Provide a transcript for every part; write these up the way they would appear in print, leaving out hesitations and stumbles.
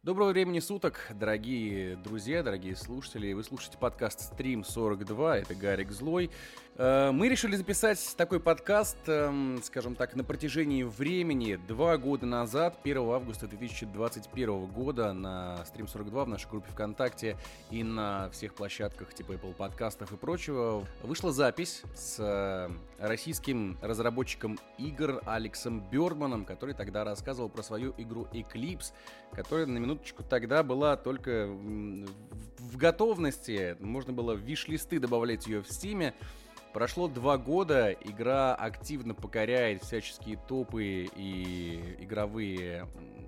Доброго времени суток, дорогие друзья, дорогие слушатели. Вы слушаете подкаст «Стрим 42», это Гарик Злой. Мы решили записать такой подкаст, скажем так, на протяжении времени. 2 года назад, 1 августа 2021 года, на «Стрим 42» в нашей группе ВКонтакте и на всех площадках типа Apple подкастов и прочего, вышла запись с российским разработчиком игр Алексом Бёрдманом, который тогда рассказывал про свою игру Eclipse, которая, на минуточку, тогда была только в готовности. Можно было в виш-листы добавлять ее в Steam. Прошло 2 года, игра активно покоряет всяческие топы и игровые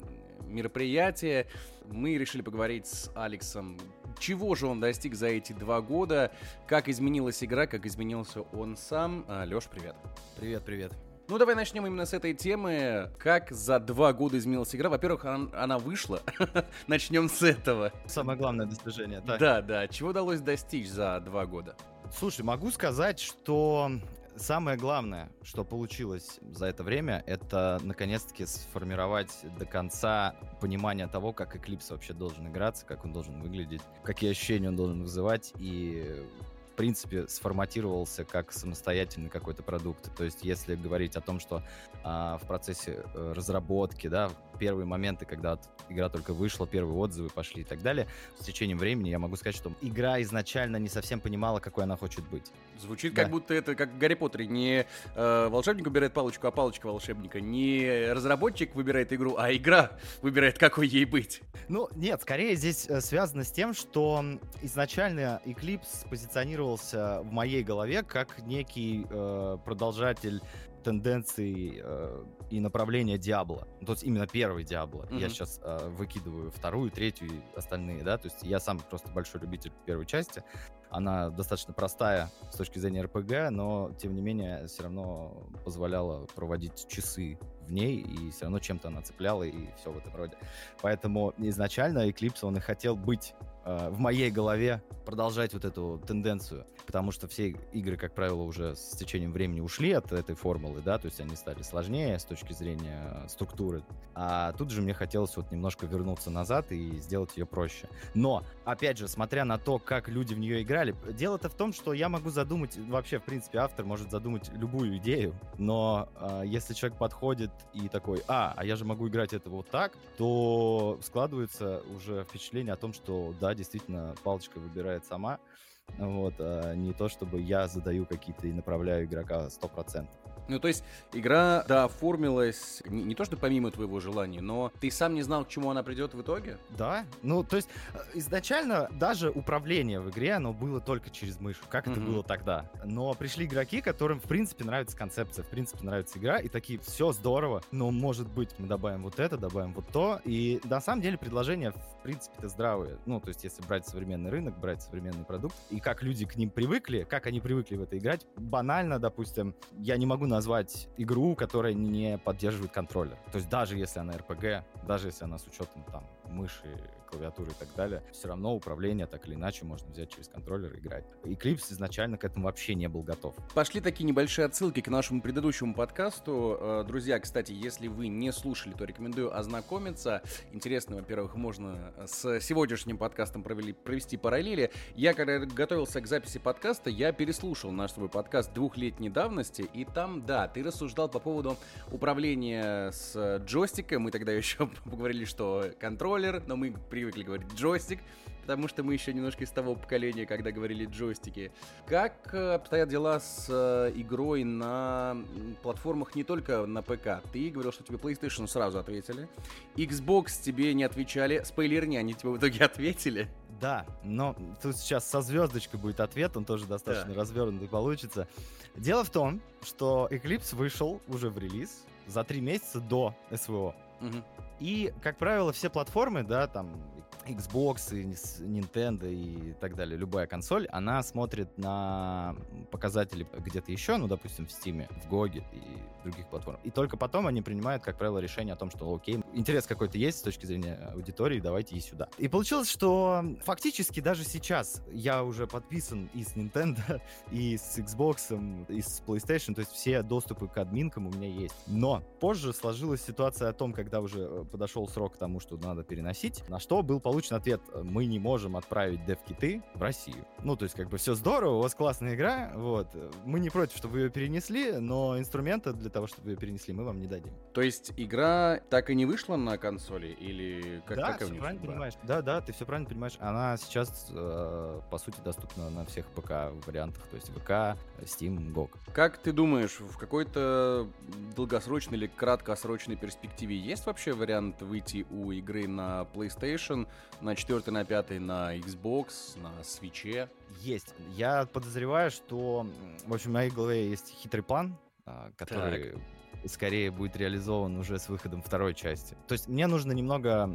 мероприятия. Мы решили поговорить с Алексом, чего же он достиг за эти 2 года, как изменилась игра, как изменился он сам. Лёш, привет. Привет. Ну, давай начнем именно с этой темы. Как за 2 года изменилась игра? Во-первых, она вышла. Начнем с этого. Самое главное достижение, да. Да. Чего удалось достичь за 2 года? Слушай, могу сказать, что самое главное, что получилось за это время, это наконец-таки сформировать до конца понимание того, как Eclipse вообще должен играться, как он должен выглядеть, какие ощущения он должен вызывать, и в принципе сформатировался как самостоятельный какой-то продукт. То есть если говорить о том, что в процессе разработки, да, первые моменты, когда игра только вышла, первые отзывы пошли и так далее, с течением времени я могу сказать, что игра изначально не совсем понимала, какой она хочет быть. Звучит как будто это как в Гарри Поттере. Не волшебник выбирает палочку, а палочка волшебника. Не разработчик выбирает игру, а игра выбирает, какой ей быть. Ну, нет, скорее здесь связано с тем, что изначально Eclipse позиционировался в моей голове как некий продолжатель тенденций и направления Диабло. То есть именно первый Диабло. Я сейчас выкидываю вторую, третью и остальные, да. То есть я сам просто большой любитель первой части. Она достаточно простая с точки зрения РПГ, но, тем не менее, все равно позволяла проводить часы в ней, и все равно чем-то она цепляла, и все в этом роде. Поэтому изначально Eclipse, он и хотел быть в моей голове, продолжать вот эту тенденцию, потому что все игры, как правило, уже с течением времени ушли от этой формулы, да, то есть они стали сложнее с точки зрения структуры, а тут же мне хотелось вот немножко вернуться назад и сделать ее проще. Но, опять же, смотря на то, как люди в нее играли, дело-то в том, что я могу задумать, вообще, в принципе, автор может задумать любую идею, но если человек подходит и такой, а я же могу играть это вот так, то складывается уже впечатление о том, что да, действительно, палочка выбирает сама, вот, а не то, чтобы я задаю какие-то и направляю игрока 100%. Ну, то есть игра, да, оформилась не то, что помимо твоего желания, но ты сам не знал, к чему она придет в итоге? Да, ну, то есть изначально даже управление в игре, оно было только через мышь, как это было тогда. Но пришли игроки, которым, в принципе, нравится концепция, в принципе, нравится игра, и такие, все здорово, но, может быть, мы добавим вот это, добавим вот то, и на самом деле предложения, в принципе-то, здравые. Ну, то есть если брать современный рынок, брать современный продукт, и как люди к ним привыкли, как они привыкли в это играть, банально, допустим, я не могу назвать игру, которая не поддерживает контроллер. То есть даже если она RPG, даже если она с учетом там мыши, клавиатуры и так далее, все равно управление так или иначе можно взять через контроллер и играть. Eclipse изначально к этому вообще не был готов. Пошли такие небольшие отсылки к нашему предыдущему подкасту. Друзья, кстати, если вы не слушали, то рекомендую ознакомиться. Интересно, во-первых, можно с сегодняшним подкастом провести параллели. Я, когда готовился к записи подкаста, я переслушал наш свой подкаст 2-летней давности, и там, да, ты рассуждал по поводу управления с джойстиком. Мы тогда еще поговорили, что контроллер, но мы привыкли говорить джойстик, потому что мы еще немножко из того поколения, когда говорили джойстики. Как обстоят дела с игрой на платформах не только на ПК? Ты говорил, что тебе PlayStation сразу ответили, Xbox тебе не отвечали, спойлерни, они тебе в итоге ответили. Да, но тут сейчас со звездочкой будет ответ, он тоже достаточно развернутый получится. Дело в том, что Eclipse вышел уже в релиз за 3 месяца до СВО. И, как правило, все платформы, да, там Xbox, и Nintendo и так далее, любая консоль, она смотрит на показатели где-то еще, ну, допустим, в Steam, в GOG и других платформах. И только потом они принимают, как правило, решение о том, что, окей, интерес какой-то есть с точки зрения аудитории, давайте и сюда. И получилось, что фактически даже сейчас я уже подписан и с Nintendo, и с Xbox, и с PlayStation, то есть все доступы к админкам у меня есть. Но позже сложилась ситуация о том, когда уже подошел срок к тому, что надо переносить, на что был получен ответ: мы не можем отправить дев-киты в Россию. Ну, то есть, как бы, все здорово, у вас классная игра, вот, мы не против, чтобы вы ее перенесли, но инструмента для того, чтобы ее перенесли, мы вам не дадим. То есть игра так и не вышла на консоли? Или да, все правильно понимаешь. Да, ты все правильно понимаешь. Она сейчас, по сути, доступна на всех ПК-вариантах, то есть ВК, Steam, GOG. Как ты думаешь, в какой-то долгосрочной или краткосрочной перспективе есть вообще вариант выйти у игры на PlayStation, на 4, на 5, на Xbox, на Switch? Есть. Я подозреваю, что, в общем, в моей голове есть хитрый план, который скорее будет реализован уже с выходом второй части. То есть мне нужно немного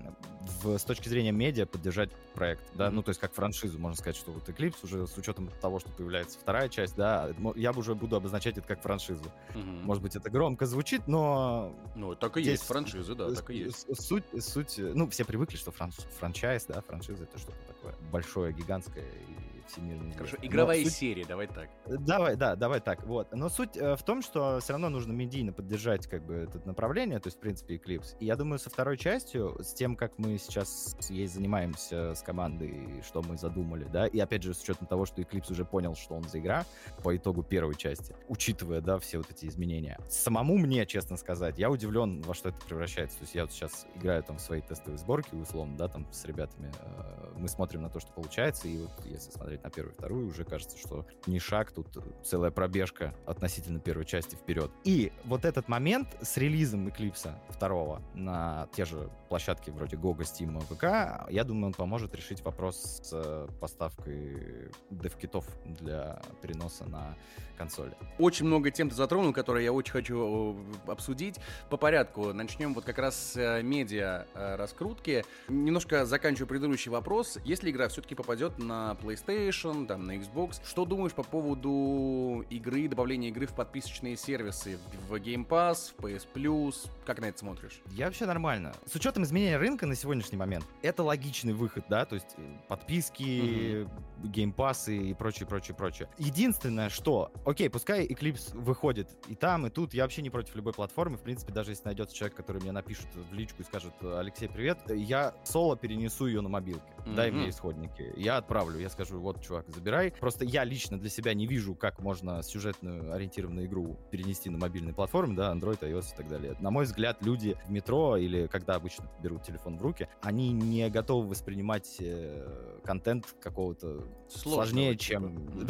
с точки зрения медиа поддержать проект, да, ну, то есть как франшизу, можно сказать, что вот Eclipse уже с учетом того, что появляется вторая часть, да, я уже буду обозначать это как франшизу. Может быть, это громко звучит, но... Ну, так и есть франшиза, да, так и есть. Суть, ну, все привыкли, что франчайз, да, франшиза — это что-то такое большое, гигантское и всемирно. Хорошо, игровая серия, давай так. Давай так, вот. Но суть в том, что все равно нужно медийно поддержать как бы это направление, то есть, в принципе, Eclipse. И я думаю, со второй частью, с тем, как мы сейчас ей занимаемся с командой, что мы задумали, да, и опять же, с учетом того, что Eclipse уже понял, что он за игра по итогу первой части, учитывая, да, все вот эти изменения. Самому мне, честно сказать, я удивлен, во что это превращается. То есть я вот сейчас играю там в свои тестовые сборки, условно, да, там с ребятами. Мы смотрим на то, что получается, и вот если смотреть на первую и вторую, уже кажется, что не шаг, тут целая пробежка относительно первой части вперед. И вот этот момент с релизом Eclipse 2 на те же площадки вроде GOG, Steam, ВК, я думаю, он поможет решить вопрос с поставкой дев-китов для переноса на консоли. Очень много тем ты затронул, которые я очень хочу обсудить. По порядку. Начнем вот как раз с медиа раскрутки. Немножко заканчиваю предыдущий вопрос. Если игра все-таки попадет на PlayStation, там, на Xbox, что думаешь по поводу игры, добавления игры в подписочные сервисы, в Game Pass, в PS Plus? Как на это смотришь? Я вообще нормально. С учетом изменения рынка на сегодняшний момент, это логичный выход, да, то есть подписки, Game Pass и прочее. Единственное, что, окей, пускай Eclipse выходит и там, и тут, я вообще не против любой платформы, в принципе, даже если найдется человек, который мне напишет в личку и скажет: Алексей, привет, я соло перенесу ее на мобилке, дай мне исходники, я отправлю, я скажу: вот, чувак, забирай. Просто я лично для себя не вижу, как можно сюжетную ориентированную игру перенести на мобильные платформы, да, Android, iOS и так далее. На мой взгляд, люди в метро или когда обычно берут телефон в руки, они не готовы воспринимать контент какого-то сложнее, чем...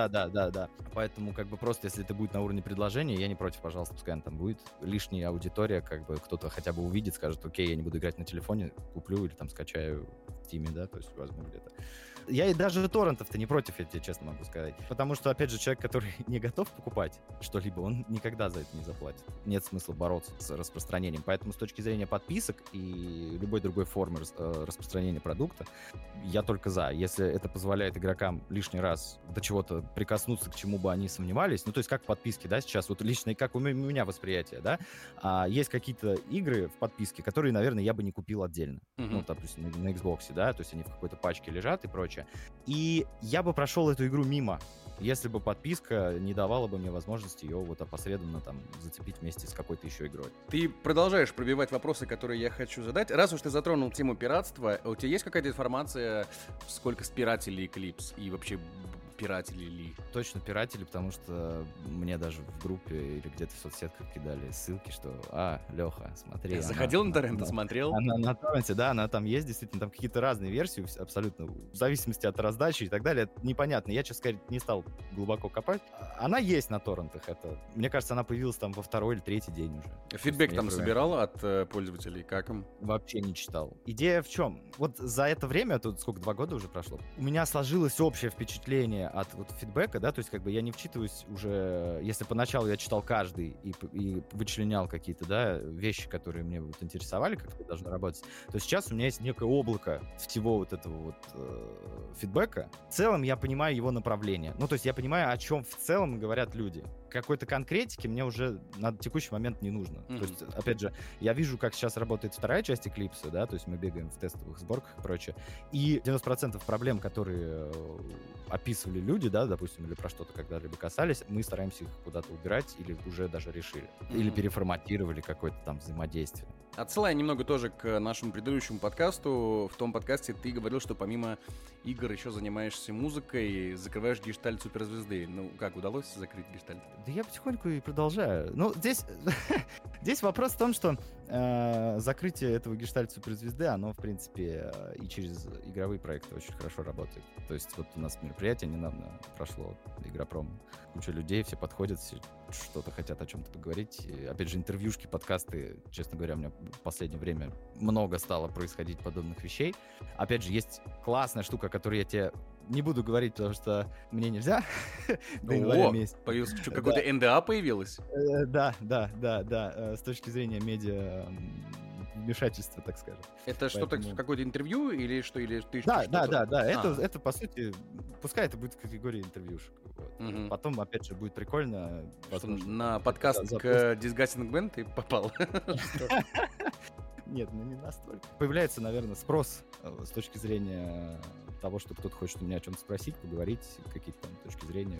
Да. Поэтому, как бы, просто, если это будет на уровне предложения, я не против, пожалуйста, пускай она там будет. Лишняя аудитория, как бы, кто-то хотя бы увидит, скажет: окей, я не буду играть на телефоне, куплю или там скачаю в Steam, да, то есть возьму где-то. Я и даже торрентов-то не против, я тебе честно могу сказать. Потому что, опять же, человек, который не готов покупать что-либо, он никогда за это не заплатит. Нет смысла бороться с распространением. Поэтому с точки зрения подписок и любой другой формы распространения продукта, я только за. Если это позволяет игрокам лишний раз до чего-то прикоснуться, к чему бы они сомневались, ну, то есть как подписки, да, сейчас вот лично, как у меня восприятие, да, есть какие-то игры в подписке, которые, наверное, я бы не купил отдельно. Ну, допустим, на Xbox, да, то есть они в какой-то пачке лежат и прочее. И я бы прошел эту игру мимо, если бы подписка не давала бы мне возможности ее вот опосредованно там зацепить вместе с какой-то еще игрой. Ты продолжаешь пробивать вопросы, которые я хочу задать. Раз уж ты затронул тему пиратства, у тебя есть какая-то информация, сколько спиратели Eclipse и вообще пиратели ли? Точно пиратели, потому что мне даже в группе или где-то в соцсетках кидали ссылки, что: Леха, смотри. Я заходил на торрент и смотрел? Она на торренте, да, она там есть, действительно, там какие-то разные версии, абсолютно, в зависимости от раздачи и так далее. Это непонятно. Я, честно сказать, не стал глубоко копать. Она есть на торрентах. Это, мне кажется, она появилась там во второй или третий день уже. Фидбэк там собирал от пользователей? Как им? Вообще не читал. Идея в чем? Вот за это время, тут сколько, 2 года уже прошло, у меня сложилось общее впечатление от вот фидбэка, да, то есть как бы я не вчитываюсь уже, если поначалу я читал каждый и вычленял какие-то, да, вещи, которые мне вот интересовали, как это должно работать, то сейчас у меня есть некое облако всего вот этого вот фидбэка. В целом я понимаю его направление. Ну, то есть я понимаю, о чем в целом говорят люди. Какой-то конкретики мне уже на текущий момент не нужно. То есть, опять же, я вижу, как сейчас работает вторая часть Eclipse, да, то есть мы бегаем в тестовых сборках и прочее, и 90% проблем, которые описывали люди, да, допустим, или про что-то когда-либо касались, мы стараемся их куда-то убирать или уже даже решили. Или переформатировали какое-то там взаимодействие. Отсылая немного тоже к нашему предыдущему подкасту, в том подкасте ты говорил, что помимо игр еще занимаешься музыкой, закрываешь гештальт суперзвезды. Ну, как, удалось закрыть гештальт? Да я потихоньку и продолжаю. Ну, здесь вопрос в том, что закрытие этого гештальта суперзвезды, оно, в принципе, и через игровые проекты очень хорошо работает. То есть вот у нас мероприятие недавно прошло, Игропром, куча людей, все подходят, все что-то хотят о чем-то поговорить. И, опять же, интервьюшки, подкасты, честно говоря, у меня в последнее время много стало происходить подобных вещей. Опять же, есть классная штука, которую я тебе не буду говорить, потому что мне нельзя. До января месяца. Появилось какое-то НДА появилось? Да. С точки зрения медиа вмешательства, так скажем. Это что-то, какое-то интервью или что? Или ты да. Это, по сути, пускай это будет в категории интервьюшек. Вот. Потом, опять же, будет прикольно. На подкаст к Disgusting Band ты попал? Нет, ну не настолько. Появляется, наверное, спрос с точки зрения того, что кто-то хочет у меня о чем-то спросить, поговорить, какие-то там точки зрения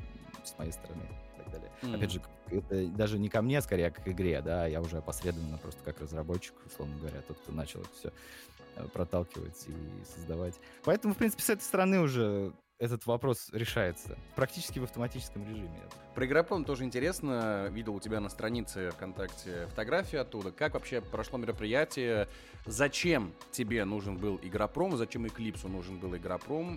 с моей стороны и так далее. Опять же, это даже не ко мне, скорее, а к игре, да, я уже опосредованно просто как разработчик, условно говоря, тот, кто начал это все проталкивать и создавать. Поэтому, в принципе, с этой стороны уже этот вопрос решается практически в автоматическом режиме. Про Игропром тоже интересно. Видел у тебя на странице ВКонтакте фотографии оттуда. Как вообще прошло мероприятие? Зачем тебе нужен был Игропром? Зачем Eclipse нужен был Игропром?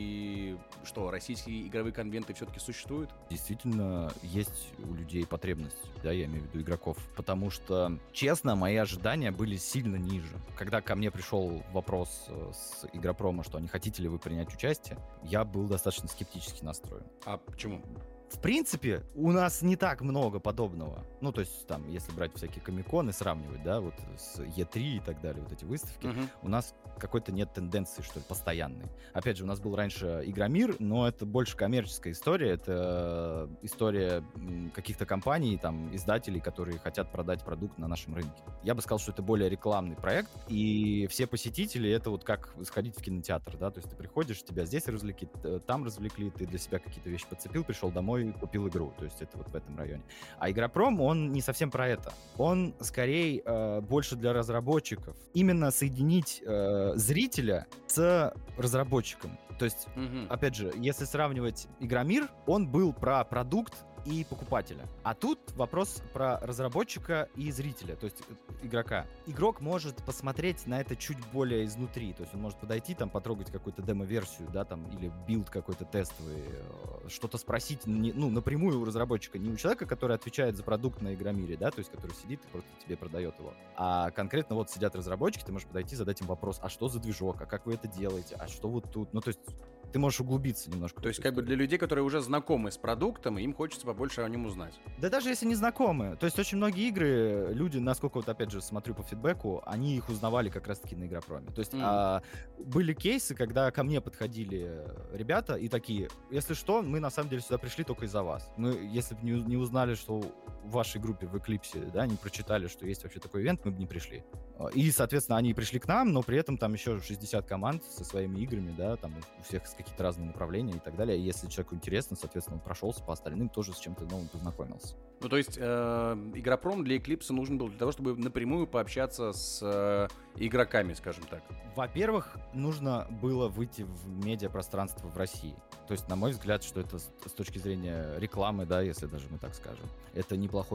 И что, российские игровые конвенты все-таки существуют? Действительно, есть у людей потребность, да, я имею в виду игроков. Потому что, честно, мои ожидания были сильно ниже. Когда ко мне пришел вопрос с Игропрома, что не хотите ли вы принять участие, я был достаточно скептически настроен. А почему? В принципе, у нас не так много подобного. Ну, то есть, там, если брать всякие комиконы, сравнивать, да, вот с E3 и так далее, вот эти выставки, у нас какой-то нет тенденции, что ли, постоянной. Опять же, у нас был раньше Игромир, но это больше коммерческая история, это история каких-то компаний, там, издателей, которые хотят продать продукт на нашем рынке. Я бы сказал, что это более рекламный проект, и все посетители, это вот как сходить в кинотеатр, да, то есть ты приходишь, тебя здесь развлекли, там развлекли, ты для себя какие-то вещи подцепил, пришел домой, купил игру, то есть это вот в этом районе. А Игропром, он не совсем про это. Он скорее больше для разработчиков. Именно соединить зрителя с разработчиком. То есть, опять же, если сравнивать Игромир, он был про продукт и покупателя. А тут вопрос про разработчика и зрителя, то есть игрока. Игрок может посмотреть на это чуть более изнутри, то есть он может подойти, там, потрогать какую-то демо-версию, да, там, или билд какой-то тестовый, что-то спросить, ну, напрямую у разработчика, не у человека, который отвечает за продукт на Игромире, да, то есть который сидит и просто тебе продает его, а конкретно вот сидят разработчики, ты можешь подойти, задать им вопрос, а что за движок, а как вы это делаете, а что вот тут, ну, то есть ты можешь углубиться немножко. То есть как бы для людей, которые уже знакомы с продуктом, им хочется побольше о нем узнать. Да даже если не знакомы. То есть очень многие игры, люди, насколько вот опять же смотрю по фидбэку, они их узнавали как раз-таки на Игропроме. То есть были кейсы, когда ко мне подходили ребята и такие, если что, мы на самом деле сюда пришли только из-за вас. Мы, если бы не узнали, что в вашей группе в Eclipse, да, не прочитали, что есть вообще такой ивент, мы бы не пришли. И, соответственно, они пришли к нам, но при этом там еще 60 команд со своими играми, да, там у всех какие-то разные направления и так далее. И если человеку интересно, соответственно, он прошелся по остальным, тоже с чем-то новым познакомился. Ну, то есть Игропром для Eclipse нужен был для того, чтобы напрямую пообщаться с игроками, скажем так. Во-первых, нужно было выйти в медиапространство в России. То есть, на мой взгляд, что это с точки зрения рекламы, да, если даже мы так скажем, это неплохой ход.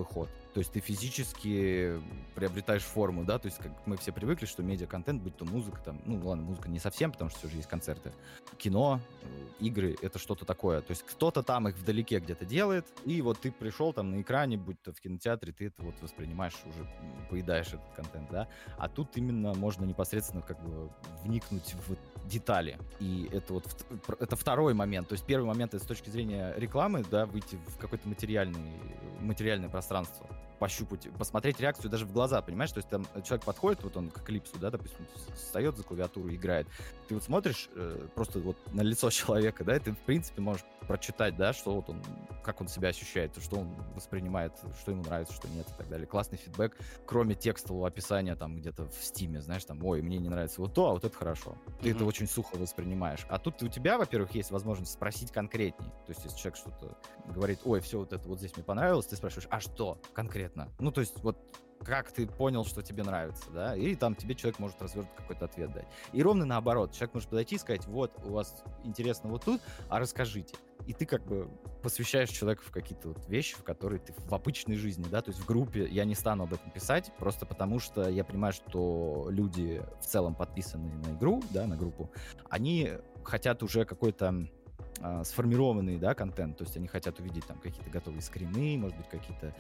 То есть ты физически приобретаешь форму, да, то есть как мы все привыкли, что медиа-контент, будь то музыка, там, ну ладно, музыка не совсем, потому что все же есть концерты, кино, игры, это что-то такое. То есть кто-то там их вдалеке где-то делает, и вот ты пришел там на экране, будь то в кинотеатре, ты это вот воспринимаешь, уже поедаешь этот контент, да. А тут именно можно непосредственно как бы вникнуть в детали. И это вот это второй момент. То есть первый момент — это с точки зрения рекламы, да, выйти в какое-то материальное пространство, пощупать, посмотреть реакцию даже в глаза, понимаешь? То есть там человек подходит, вот он к клипсу, да, допустим, встает за клавиатуру, играет. Ты вот смотришь просто вот на лицо человека, да, и ты, в принципе, можешь прочитать, да, что вот он, как он себя ощущает, что он воспринимает, что ему нравится, что нет и так далее. Классный фидбэк, кроме текстового описания там где-то в Стиме, знаешь, там, ой, мне не нравится вот то, а вот это хорошо. Ты это очень сухо воспринимаешь. А тут у тебя, во-первых, есть возможность спросить конкретней. То есть если человек что-то говорит, ой, все вот это вот здесь мне понравилось, ты спрашиваешь, а что конкретно? Ну, то есть вот как ты понял, что тебе нравится, да, и там тебе человек может развернуть какой-то ответ дать. И ровно наоборот, человек может подойти и сказать, вот, у вас интересно вот тут, а расскажите. И ты как бы посвящаешь человека в какие-то вот вещи, в которые ты в обычной жизни, да, то есть в группе я не стану об этом писать, просто потому что я понимаю, что люди в целом подписанные на игру, да, на группу, они хотят уже какой-то сформированный, да, контент, то есть они хотят увидеть там какие-то готовые скрины, может быть, какие-то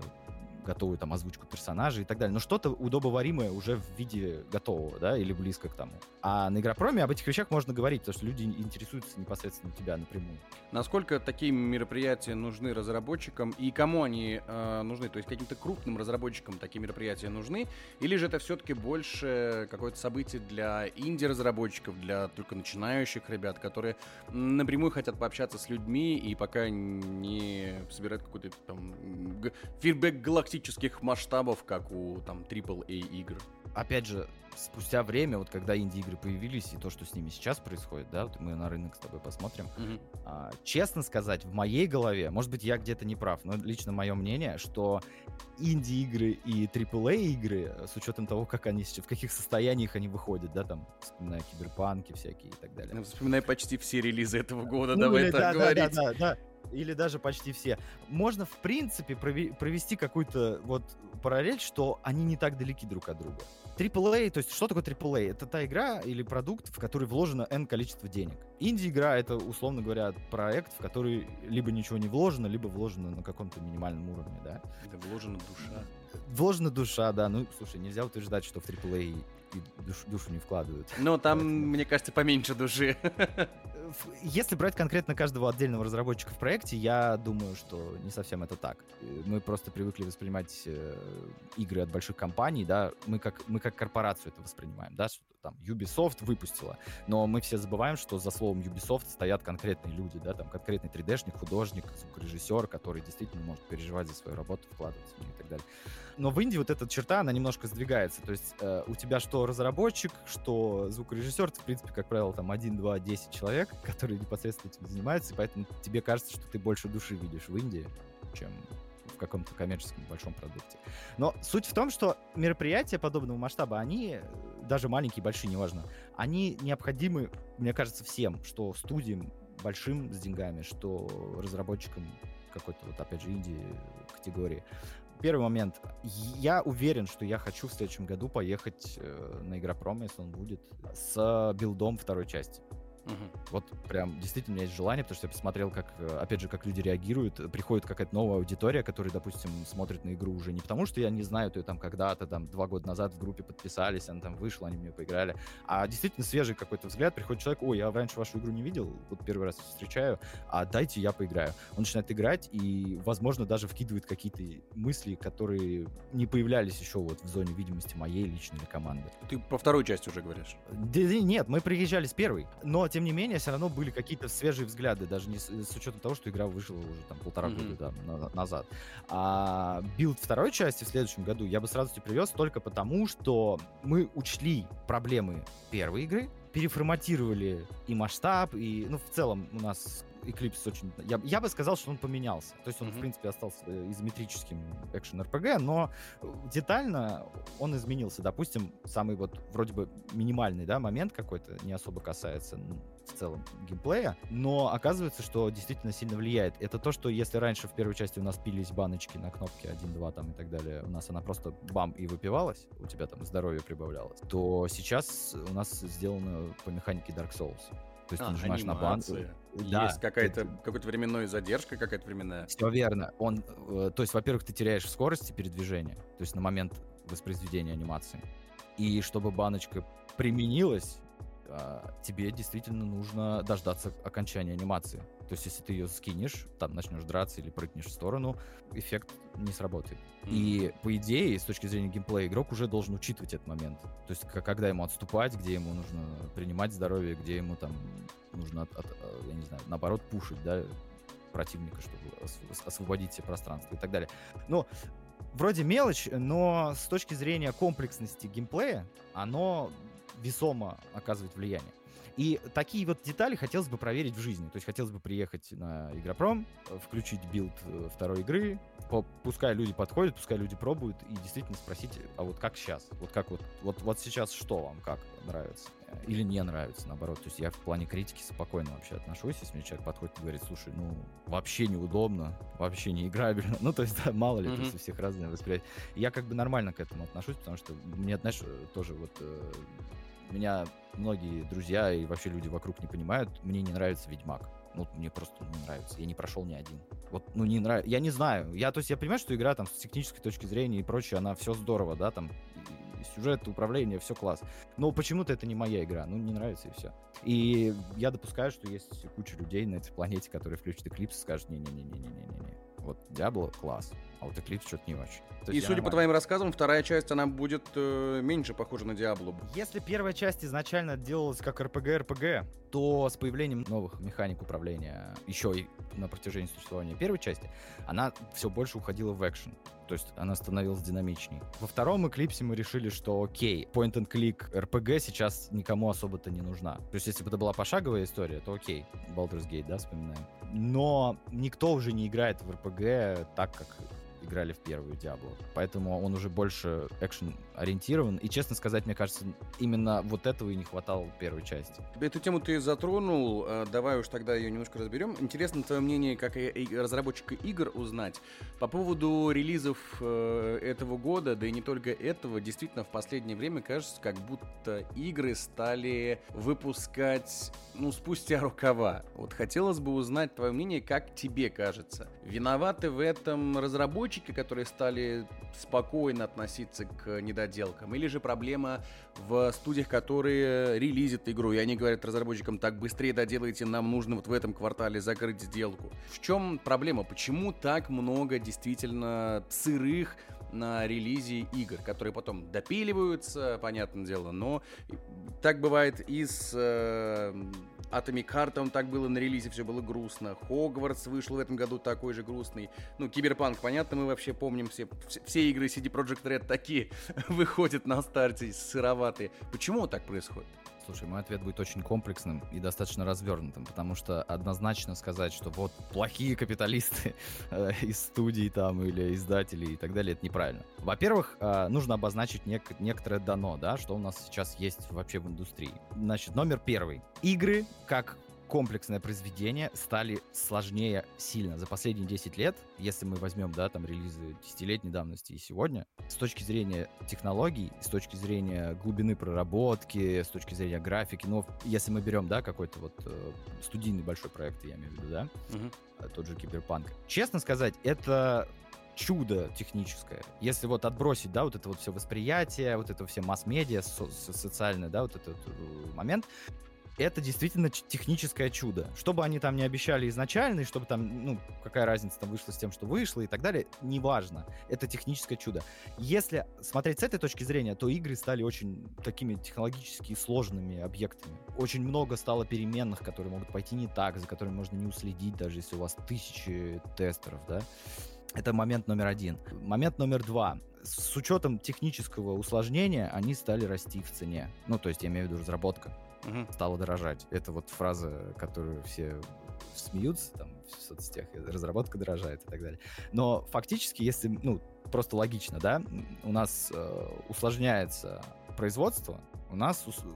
готовую там озвучку персонажей и так далее, но что-то удобоваримое уже в виде готового, да, или близко к тому. А на Игропроме об этих вещах можно говорить, потому что люди интересуются непосредственно тебя напрямую. Насколько такие мероприятия нужны разработчикам и кому они нужны? То есть каким-то крупным разработчикам такие мероприятия нужны? Или же это все-таки больше какое-то событие для инди-разработчиков, для только начинающих ребят, которые напрямую хотят пообщаться с людьми и пока не собирают какой-то там фидбэк галактических масштабов, как у там AAA игр? Опять же, спустя время, вот когда инди-игры появились, и то, что с ними сейчас происходит, да, вот мы на рынок с тобой посмотрим, честно сказать, в моей голове, может быть, я где-то не прав, но лично мое мнение, что инди-игры и AAA-игры, с учетом того, как они сейчас, в каких состояниях они выходят, да, там, вспоминая киберпанки всякие и так далее. Ну, вспоминая почти все релизы этого года, ну, давай так говорить. Да. Или даже почти все. Можно, в принципе, провести какую-то вот параллель, что они не так далеки друг от друга. AAA, то есть что такое AAA? Это та игра или продукт, в который вложено N количество денег. Инди-игра — это, условно говоря, проект, в который либо ничего не вложено, либо вложено на каком-то минимальном уровне, да? Это вложена душа. Вложена душа, да. Ну, слушай, нельзя утверждать, что в AAA и душу не вкладывают. Но там, мне кажется, поменьше души. Если брать конкретно каждого отдельного разработчика в проекте, я думаю, что не совсем это так. Мы просто привыкли воспринимать игры от больших компаний, да, мы как корпорацию это воспринимаем, да, что там Ubisoft выпустила, но мы все забываем, что за словом Ubisoft стоят конкретные люди, да, там конкретный 3D-шник, художник, звукорежиссер, который действительно может переживать за свою работу, вкладываться в нее и так далее. Но в инди вот эта черта, она немножко сдвигается, то есть у тебя что разработчик, что звукорежиссер, в принципе, как правило, там 1, 2, 10 человек, которые непосредственно этим занимаются, и поэтому тебе кажется, что ты больше души видишь в Индии, чем в каком-то коммерческом большом продукте. Но суть в том, что мероприятия подобного масштаба, они, даже маленькие, большие, неважно, они необходимы, мне кажется, всем, что студиям большим с деньгами, что разработчикам какой-то, вот опять же, инди категории. Первый момент. Я уверен, что я хочу в следующем году поехать на Игропром, если он будет, с билдом второй части. Вот прям действительно у меня есть желание, потому что я посмотрел, как, опять же, как люди реагируют. Приходит какая-то новая аудитория, которая, допустим, смотрит на игру уже не потому, что я не знаю, то там когда-то, там, 2 года назад в группе подписались, она там вышла, они в нее поиграли. А действительно свежий какой-то взгляд. Приходит человек, ой, я раньше вашу игру не видел, вот первый раз встречаю, а дайте я поиграю. Он начинает играть и, возможно, даже вкидывает какие-то мысли, которые не появлялись еще вот в зоне видимости моей личной или команды. Ты про вторую часть уже говоришь? Нет, мы приезжали с первой, но тем не менее, все равно были какие-то свежие взгляды, даже не с учетом того, что игра вышла уже там 1,5 года назад. А билд второй части в следующем году я бы с радостью привез только потому, что мы учли проблемы первой игры, переформатировали и масштаб, и, ну, в целом у нас Eclipse очень... Я бы сказал, что он поменялся. То есть он, в принципе, остался изометрическим экшен-РПГ, но детально он изменился. Допустим, самый вот вроде бы минимальный, да, момент какой-то, не особо касается целом геймплея, но оказывается, что действительно сильно влияет. Это то, что если раньше в первой части у нас пились баночки на кнопке 1-2 там и так далее, у нас она просто бам и выпивалась, у тебя там здоровье прибавлялось, то сейчас у нас сделано по механике Dark Souls. То есть ты нажимаешь на банку. Есть какая-то временная задержка, какая-то временная. Все верно. То есть, во-первых, ты теряешь в скорости передвижения, то есть на момент воспроизведения анимации. И чтобы баночка применилась, тебе действительно нужно дождаться окончания анимации. То есть, если ты ее скинешь, там начнешь драться или прыгнешь в сторону, эффект не сработает. И, по идее, с точки зрения геймплея, игрок уже должен учитывать этот момент. То есть, когда ему отступать, где ему нужно принимать здоровье, где ему там нужно, я не знаю, наоборот, пушить, да, противника, чтобы освободить себе пространство и так далее. Ну, вроде мелочь, но с точки зрения комплексности геймплея, оно весомо оказывает влияние. И такие вот детали хотелось бы проверить в жизни. То есть хотелось бы приехать на Игропром, включить билд второй игры, пускай люди подходят, пускай люди пробуют, и действительно спросить, а вот как сейчас? Вот сейчас что вам, как нравится? Или не нравится, наоборот. То есть я в плане критики спокойно вообще отношусь, если мне человек подходит и говорит, слушай, вообще неудобно, вообще не играбельно. То есть, да, мало ли, то есть у всех разное восприятие. И я как бы нормально к этому отношусь, потому что мне, знаешь, тоже вот... Меня многие друзья и вообще люди вокруг не понимают, мне не нравится Ведьмак. Мне просто не нравится. Я не прошел ни один. Не нравится. Я не знаю. Я понимаю, что игра там с технической точки зрения и прочее, она все здорово, да, там сюжет, управление, все класс. Но почему-то это не моя игра. Не нравится и все. И я допускаю, что есть куча людей на этой планете, которые включат Eclipse и скажут, не-не-не-не-не-не. Вот Diablo класс, а вот Eclipse что-то не очень. И судя по твоим рассказам, вторая часть, она будет меньше похожа на Diablo. Если первая часть изначально делалась как RPG, то с появлением новых механик управления еще и на протяжении существования первой части, она все больше уходила в экшен. То есть она становилась динамичней. Во втором Eclipse мы решили, что окей, point-and-click RPG сейчас никому особо-то не нужна. То есть если бы это была пошаговая история, то окей, Baldur's Gate, да, вспоминаем. Но никто уже не играет в RPG так, как играли в первую Diablo. Поэтому он уже больше экшен-ориентирован. И, честно сказать, мне кажется, именно вот этого и не хватало в первой части. Эту тему ты затронул. Давай уж тогда ее немножко разберем. Интересно твое мнение, как и разработчика игр, узнать. По поводу релизов этого года, да и не только этого, действительно, в последнее время кажется, как будто игры стали выпускать, спустя рукава. Вот хотелось бы узнать твое мнение, как тебе кажется. Виноваты в этом разработчики, которые стали спокойно относиться к недоделкам, или же проблема в студиях, которые релизят игру, и они говорят разработчикам, так быстрее доделайте, нам нужно вот в этом квартале закрыть сделку. В чем проблема? Почему так много действительно сырых на релизе игр, которые потом допиливаются, понятное дело, но так бывает и с Atomic Heart, так было на релизе, все было грустно. Хогвартс вышел в этом году такой же грустный. Киберпанк, понятно, мы вообще помним, все игры CD Projekt Red такие выходят на старте сыроватые. Почему так происходит? Слушай, мой ответ будет очень комплексным и достаточно развернутым, потому что однозначно сказать, что вот плохие капиталисты из студий там или издателей и так далее, это неправильно. Во-первых, нужно обозначить некоторое дано, да, что у нас сейчас есть вообще в индустрии. Значит, номер первый. Игры, как комплексное произведение, стали сложнее сильно. За последние 10 лет, если мы возьмем, да, там релизы 10-летней давности и сегодня, с точки зрения технологий, с точки зрения глубины проработки, с точки зрения графики, если мы берем, да, какой-то вот студийный большой проект, я имею в виду, да, тот же Киберпанк. Честно сказать, это чудо техническое. Если вот отбросить, да, вот это вот все восприятие, вот это все масс-медиа, социальное, да, вот этот момент, это действительно техническое чудо. Что бы они там ни обещали изначально, и чтобы там, какая разница там вышла с тем, что вышло и так далее, неважно. Это техническое чудо. Если смотреть с этой точки зрения, то игры стали очень такими технологически сложными объектами. Очень много стало переменных, которые могут пойти не так, за которыми можно не уследить, даже если у вас тысячи тестеров, да. Это момент номер один. Момент номер два. С учетом технического усложнения они стали расти в цене. То есть я имею в виду разработка. Стало дорожать. Это вот фраза, которую все смеются там в соцсетях, разработка дорожает и так далее. Но фактически, если, просто логично, да, у нас усложняется производство, у нас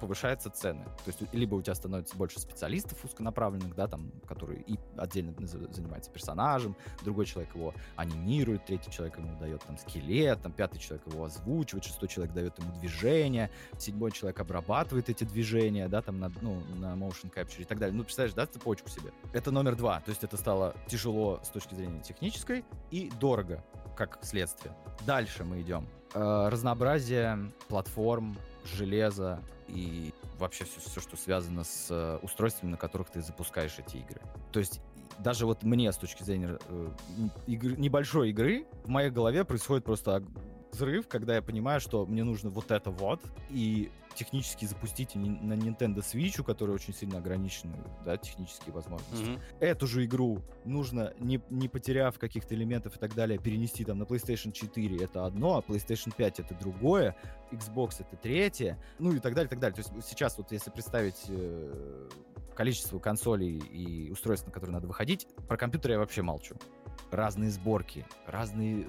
повышаются цены. То есть либо у тебя становится больше специалистов узконаправленных, да, там, которые и отдельно занимаются персонажем, другой человек его анимирует, третий человек ему дает там скелет, там, пятый человек его озвучивает, шестой человек дает ему движение, седьмой человек обрабатывает эти движения, да, там, на motion capture и так далее. Ну, представляешь, да, цепочку себе. Это номер 2. То есть это стало тяжело с точки зрения технической и дорого, как следствие. Дальше мы идем. Разнообразие платформ, железа и вообще все, что связано с устройствами, на которых ты запускаешь эти игры. То есть даже вот мне с точки зрения небольшой игры в моей голове происходит просто взрыв, когда я понимаю, что мне нужно вот это вот, и технически запустить на Nintendo Switch, у которой очень сильно ограничены, да, технические возможности. Эту же игру нужно, не потеряв каких-то элементов и так далее, перенести там на PlayStation 4, это одно, а PlayStation 5 это другое, Xbox это третье, ну и так далее, так далее. То есть сейчас вот если представить количество консолей и устройств, на которые надо выходить, про компьютеры я вообще молчу. Разные сборки, разные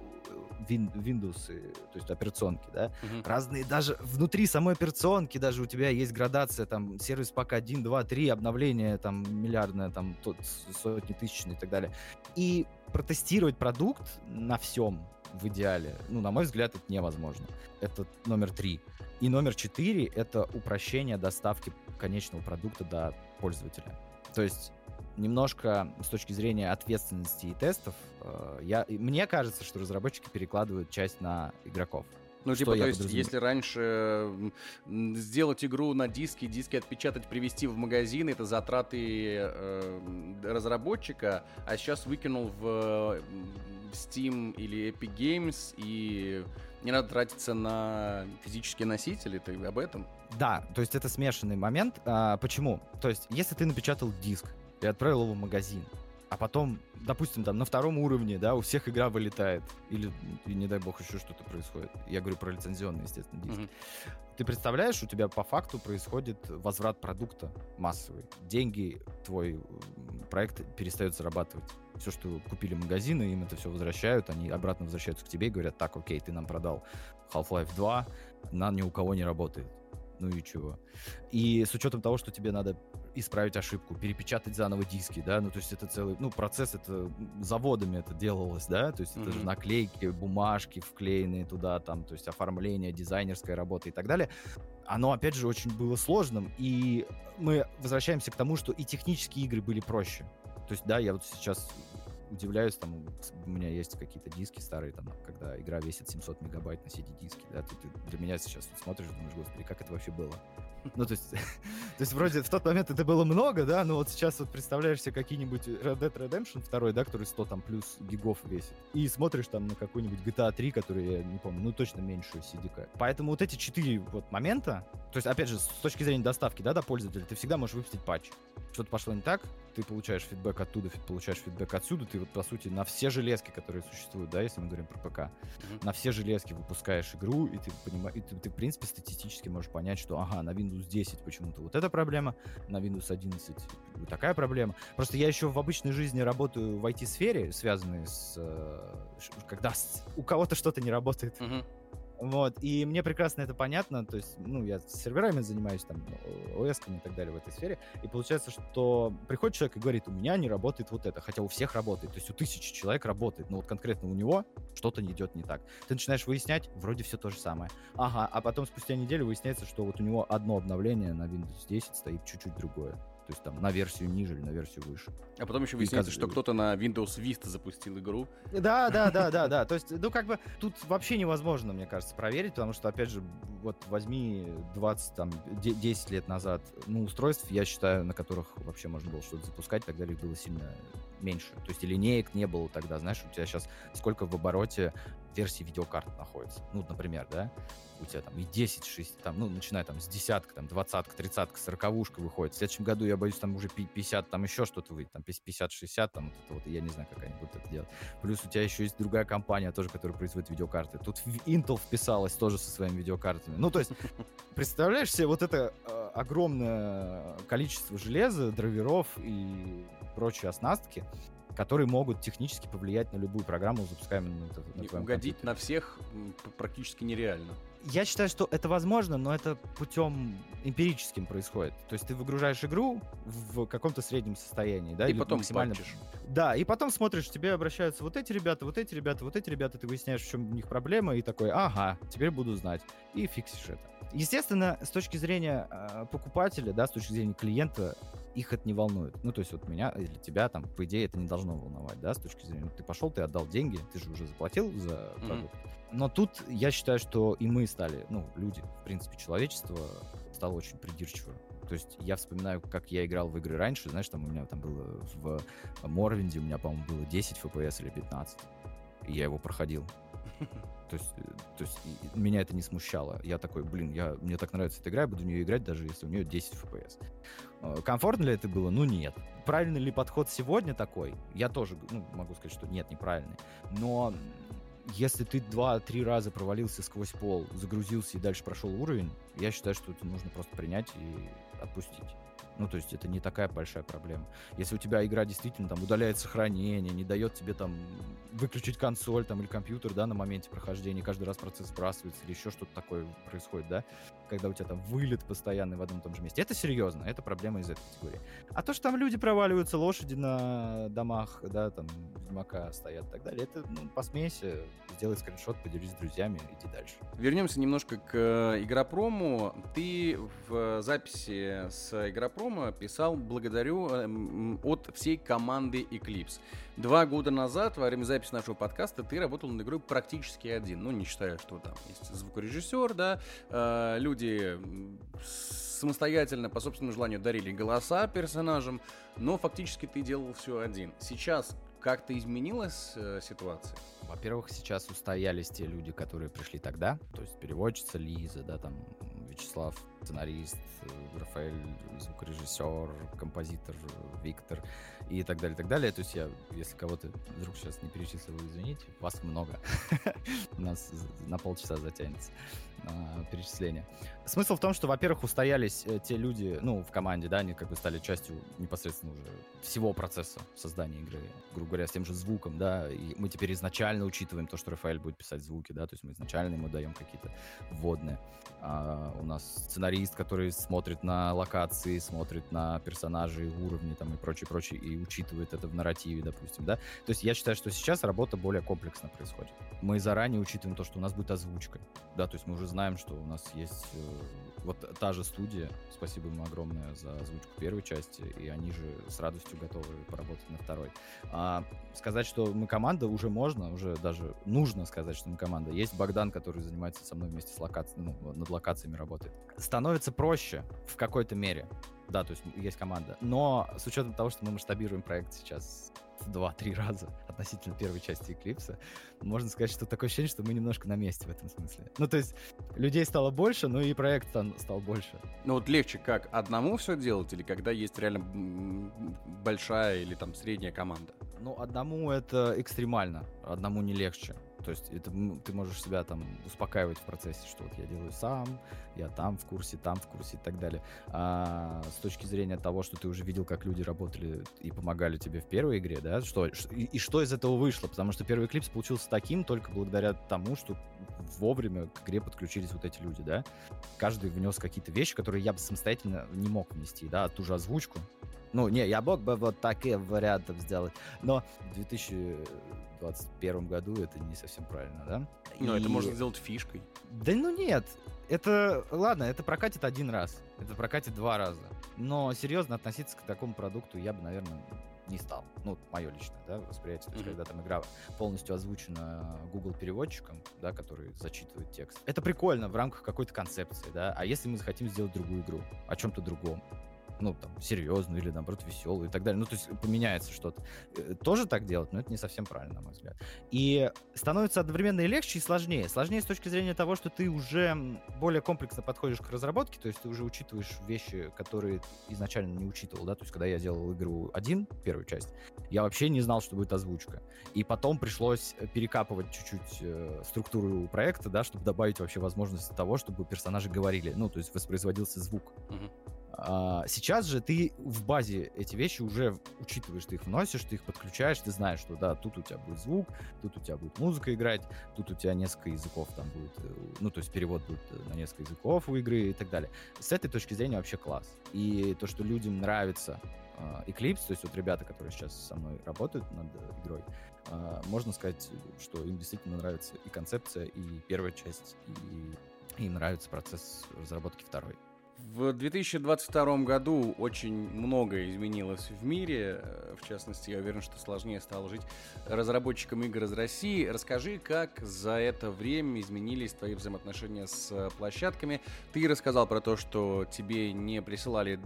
Windows, то есть операционки, да, разные, даже внутри самой операционки даже у тебя есть градация, там, сервис пак 1, 2, 3, обновление, там, миллиардное, там, сотни тысячные и так далее. И протестировать продукт на всем в идеале, ну, на мой взгляд, это невозможно. Это номер 3. И номер 4 — это упрощение доставки конечного продукта до пользователя. То есть немножко с точки зрения ответственности и тестов, мне кажется, что разработчики перекладывают часть на игроков. Ну, типа, то есть, если раньше сделать игру на диске, диски отпечатать, привезти в магазин, это затраты разработчика, а сейчас выкинул в Steam или Epic Games, и не надо тратиться на физические носители, ты об этом? Да, то есть это смешанный момент. Почему? То есть, если ты напечатал диск и отправил его в магазин, а потом, допустим, там на втором уровне, да, у всех игра вылетает, или, не дай бог, еще что-то происходит. Я говорю про лицензионные, естественно, диски. Ты представляешь, у тебя по факту происходит возврат продукта массовый. Деньги твой проект перестает зарабатывать. Все, что купили магазины, им это все возвращают, они обратно возвращаются к тебе и говорят: так, окей, ты нам продал Half-Life 2, она ни у кого не работает. Ну и чего? И с учетом того, что тебе надо исправить ошибку, перепечатать заново диски, да, ну то есть это целый, ну процесс, это заводами это делалось, да, то есть это же наклейки, бумажки вклеенные туда, там, то есть оформление, дизайнерская работа и так далее. Оно, опять же, очень было сложным, и мы возвращаемся к тому, что и технические игры были проще. То есть, да, я вот сейчас удивляюсь, там, у меня есть какие-то диски старые, там, когда игра весит 700 мегабайт на CD-диске, да, ты для меня сейчас вот смотришь, думаешь: господи, как это вообще было? Ну, то есть вроде в тот момент это было много, да, но вот сейчас вот представляешь себе какие-нибудь Red Dead Redemption 2, да, который 100 там плюс гигов весит, и смотришь там на какой-нибудь GTA 3, который, я не помню, ну, точно меньше CD-ка. Поэтому вот эти 4 вот момента, то есть, опять же, с точки зрения доставки, да, до пользователя, ты всегда можешь выпустить патч. Что-то пошло не так, ты получаешь фидбэк оттуда, получаешь фидбэк отсюда, ты вот, по сути, на все железки, которые существуют, да, если мы говорим про ПК, на все железки выпускаешь игру, и ты понимаешь, и ты, в принципе, статистически можешь понять, что, ага, на Windows 10 почему-то вот эта проблема, на Windows 11 вот такая проблема. Просто я еще в обычной жизни работаю в IT-сфере, связанной с... когда у кого-то что-то не работает. Вот, и мне прекрасно это понятно, то есть, ну, я с серверами занимаюсь, там, ОС-ками и так далее в этой сфере, и получается, что приходит человек и говорит: у меня не работает вот это, хотя у всех работает, то есть у 1000 человек работает, но вот конкретно у него что-то не идет не так. Ты начинаешь выяснять, вроде все то же самое. Ага, а потом спустя неделю выясняется, что вот у него одно обновление на Windows 10 стоит чуть-чуть другое. То есть там на версию ниже или на версию выше. А потом еще выясняется, что кто-то на Windows Vista запустил игру. Да. То есть, ну, как бы, тут вообще невозможно, мне кажется, проверить, потому что, опять же, вот возьми 20, там, 10 лет назад, ну, устройств, я считаю, на которых вообще можно было что-то запускать, тогда их было сильно меньше. То есть и линеек не было тогда, знаешь, у тебя сейчас сколько в обороте версий видеокарт находится. Ну, например, да, у тебя там и 10, 6, там, ну, начиная там с десятка, там, 20-ка, 30-ка, 40-вушка выходит. В следующем году, я боюсь, там уже 50, там еще что-то выйдет, там 50-60, там вот это вот, я не знаю, как они будут это делать. Плюс у тебя еще есть другая компания тоже, которая производит видеокарты. Тут Intel вписалась тоже со своими видеокартами. Ну, то есть, представляешь себе вот это огромное количество железа, драйверов и прочей оснастки, которые могут технически повлиять на любую программу, запускаемую на твоем угодить компьютере. На всех практически нереально. Я считаю, что это возможно, но это путем эмпирическим происходит. То есть ты выгружаешь игру в каком-то среднем состоянии, да, И или потом максимально... патчишь. Да, и потом смотришь, к тебе обращаются вот эти ребята, вот эти ребята, вот эти ребята, ты выясняешь, в чем у них проблема, и такой, ага, теперь буду знать, и фиксишь это. Естественно, с точки зрения покупателя, да, с точки зрения клиента, их это не волнует. Ну, то есть вот меня или тебя там, по идее, это не должно волновать, да, с точки зрения, ты пошел, ты отдал деньги, ты же уже заплатил за продукт. Но тут я считаю, что и мы стали, ну, люди, в принципе, человечество стало очень придирчиво. То есть я вспоминаю, как я играл в игры раньше, знаешь, там у меня там было в Морвинде, у меня, по-моему, было 10 FPS или 15, и я его проходил. То есть меня это не смущало. Я такой, блин, мне так нравится эта игра, я буду в нее играть, даже если у нее 10 FPS. Комфортно ли это было? Ну, нет. Правильный ли подход сегодня такой? Я тоже могу сказать, что нет, неправильный. Но если ты 2-3 раза провалился сквозь пол, загрузился и дальше прошел уровень, я считаю, что это нужно просто принять и отпустить. Ну, то есть это не такая большая проблема. Если у тебя игра действительно там удаляет сохранение, не дает тебе там выключить консоль там или компьютер, да, на моменте прохождения, каждый раз процесс сбрасывается или еще что-то такое происходит, да, когда у тебя там вылет постоянный в одном и том же месте. Это серьезно, это проблема из этой категории. А то, что там люди проваливаются, лошади на домах, да, там, Ведьмака стоят и так далее, это, посмейся, сделай скриншот, поделись с друзьями, иди дальше. Вернемся немножко к Игропрому. Ты в записи с Игропрома писал «благодарю» от всей команды Eclipse. 2 года назад, во время записи нашего подкаста, ты работал над игрой практически один. Ну, не считая, что там есть звукорежиссер, да, люди самостоятельно, по собственному желанию, дарили голоса персонажам, но фактически ты делал все один. Сейчас как-то изменилась ситуация? Во-первых, сейчас устоялись те люди, которые пришли тогда, то есть переводчица Лиза, да, там Вячеслав, сценарист, Рафаэль, звукорежиссер, композитор Виктор и так далее, так далее. То есть я, если кого-то вдруг сейчас не перечислил, извините, вас много. У нас на полчаса затянется перечисление. Смысл в том, что, во-первых, устоялись те люди, в команде, да, они как бы стали частью непосредственно уже всего процесса создания игры, грубо говоря, с тем же звуком, да, и мы теперь изначально учитываем то, что Рафаэль будет писать звуки, да, то есть мы изначально ему даем какие-то вводные. У нас сценарист, который смотрит на локации, смотрит на персонажей, уровни там и прочее, и учитывает это в нарративе, допустим, да. То есть я считаю, что сейчас работа более комплексно происходит. Мы заранее учитываем то, что у нас будет озвучка, да, то есть мы уже знаем, что у нас есть вот та же студия, спасибо ему огромное за озвучку первой части, и они же с радостью готовы поработать на второй. Сказать, что мы команда, уже можно, уже даже нужно сказать, что мы команда. Есть Богдан, который занимается со мной вместе с локациями, над локациями работает. Становится проще в какой-то мере. Да, то есть есть команда. Но с учетом того, что мы масштабируем проект сейчас в 2-3 раза относительно первой части Eclipse, можно сказать, что такое ощущение, что мы немножко на месте в этом смысле. Ну, то есть людей стало больше, но и проект стал больше. Ну вот легче как, одному все делать, или когда есть реально большая или там средняя команда? Ну, одному это экстремально, одному не легче. То есть это, ты можешь себя там успокаивать в процессе, что вот я делаю сам, я там в курсе и так далее. А с точки зрения того, что ты уже видел, как люди работали и помогали тебе в первой игре, да, что из этого вышло, потому что первый Eclipse получился таким только благодаря тому, что вовремя к игре подключились вот эти люди, да. Каждый внес какие-то вещи, которые я бы самостоятельно не мог внести, да, ту же озвучку. Ну, не, я мог бы вот такие варианты сделать, но в 2021 году это не совсем правильно, да? Ну, это можно сделать фишкой. Да нет, это, ладно, это прокатит один раз, это прокатит 2 раза, но серьезно относиться к такому продукту я бы, наверное, не стал. Ну, мое личное, да, восприятие. То есть, когда там игра полностью озвучена Google переводчиком, да, который зачитывает текст. Это прикольно в рамках какой-то концепции, да. А если мы захотим сделать другую игру, о чем-то другом, ну, там, серьезную или, наоборот, веселую и так далее. Ну, то есть поменяется что-то. Тоже так делать, но это не совсем правильно, на мой взгляд. И становится одновременно и легче, и сложнее. Сложнее с точки зрения того, что ты уже более комплексно подходишь к разработке, то есть ты уже учитываешь вещи, которые изначально не учитывал, да, то есть когда я делал игру 1, первую часть, я вообще не знал, что будет озвучка. И потом пришлось перекапывать чуть-чуть структуру проекта, да, чтобы добавить вообще возможность того, чтобы персонажи говорили, ну, то есть воспроизводился звук. Сейчас же ты в базе эти вещи уже учитываешь, ты их вносишь, ты их подключаешь, ты знаешь, что да, тут у тебя будет звук, тут у тебя будет музыка играть, тут у тебя несколько языков там будет, ну, то есть перевод будет на несколько языков у игры и так далее. С этой точки зрения вообще класс. И то, что людям нравится Eclipse, то есть вот ребята, которые сейчас со мной работают над игрой, можно сказать, что им действительно нравится и концепция, и первая часть, и им нравится процесс разработки второй. В 2022 году очень многое изменилось в мире. В частности, я уверен, что сложнее стало жить разработчикам игр из России. Расскажи, как за это время изменились твои взаимоотношения с площадками. Ты рассказал про то, что тебе не присылают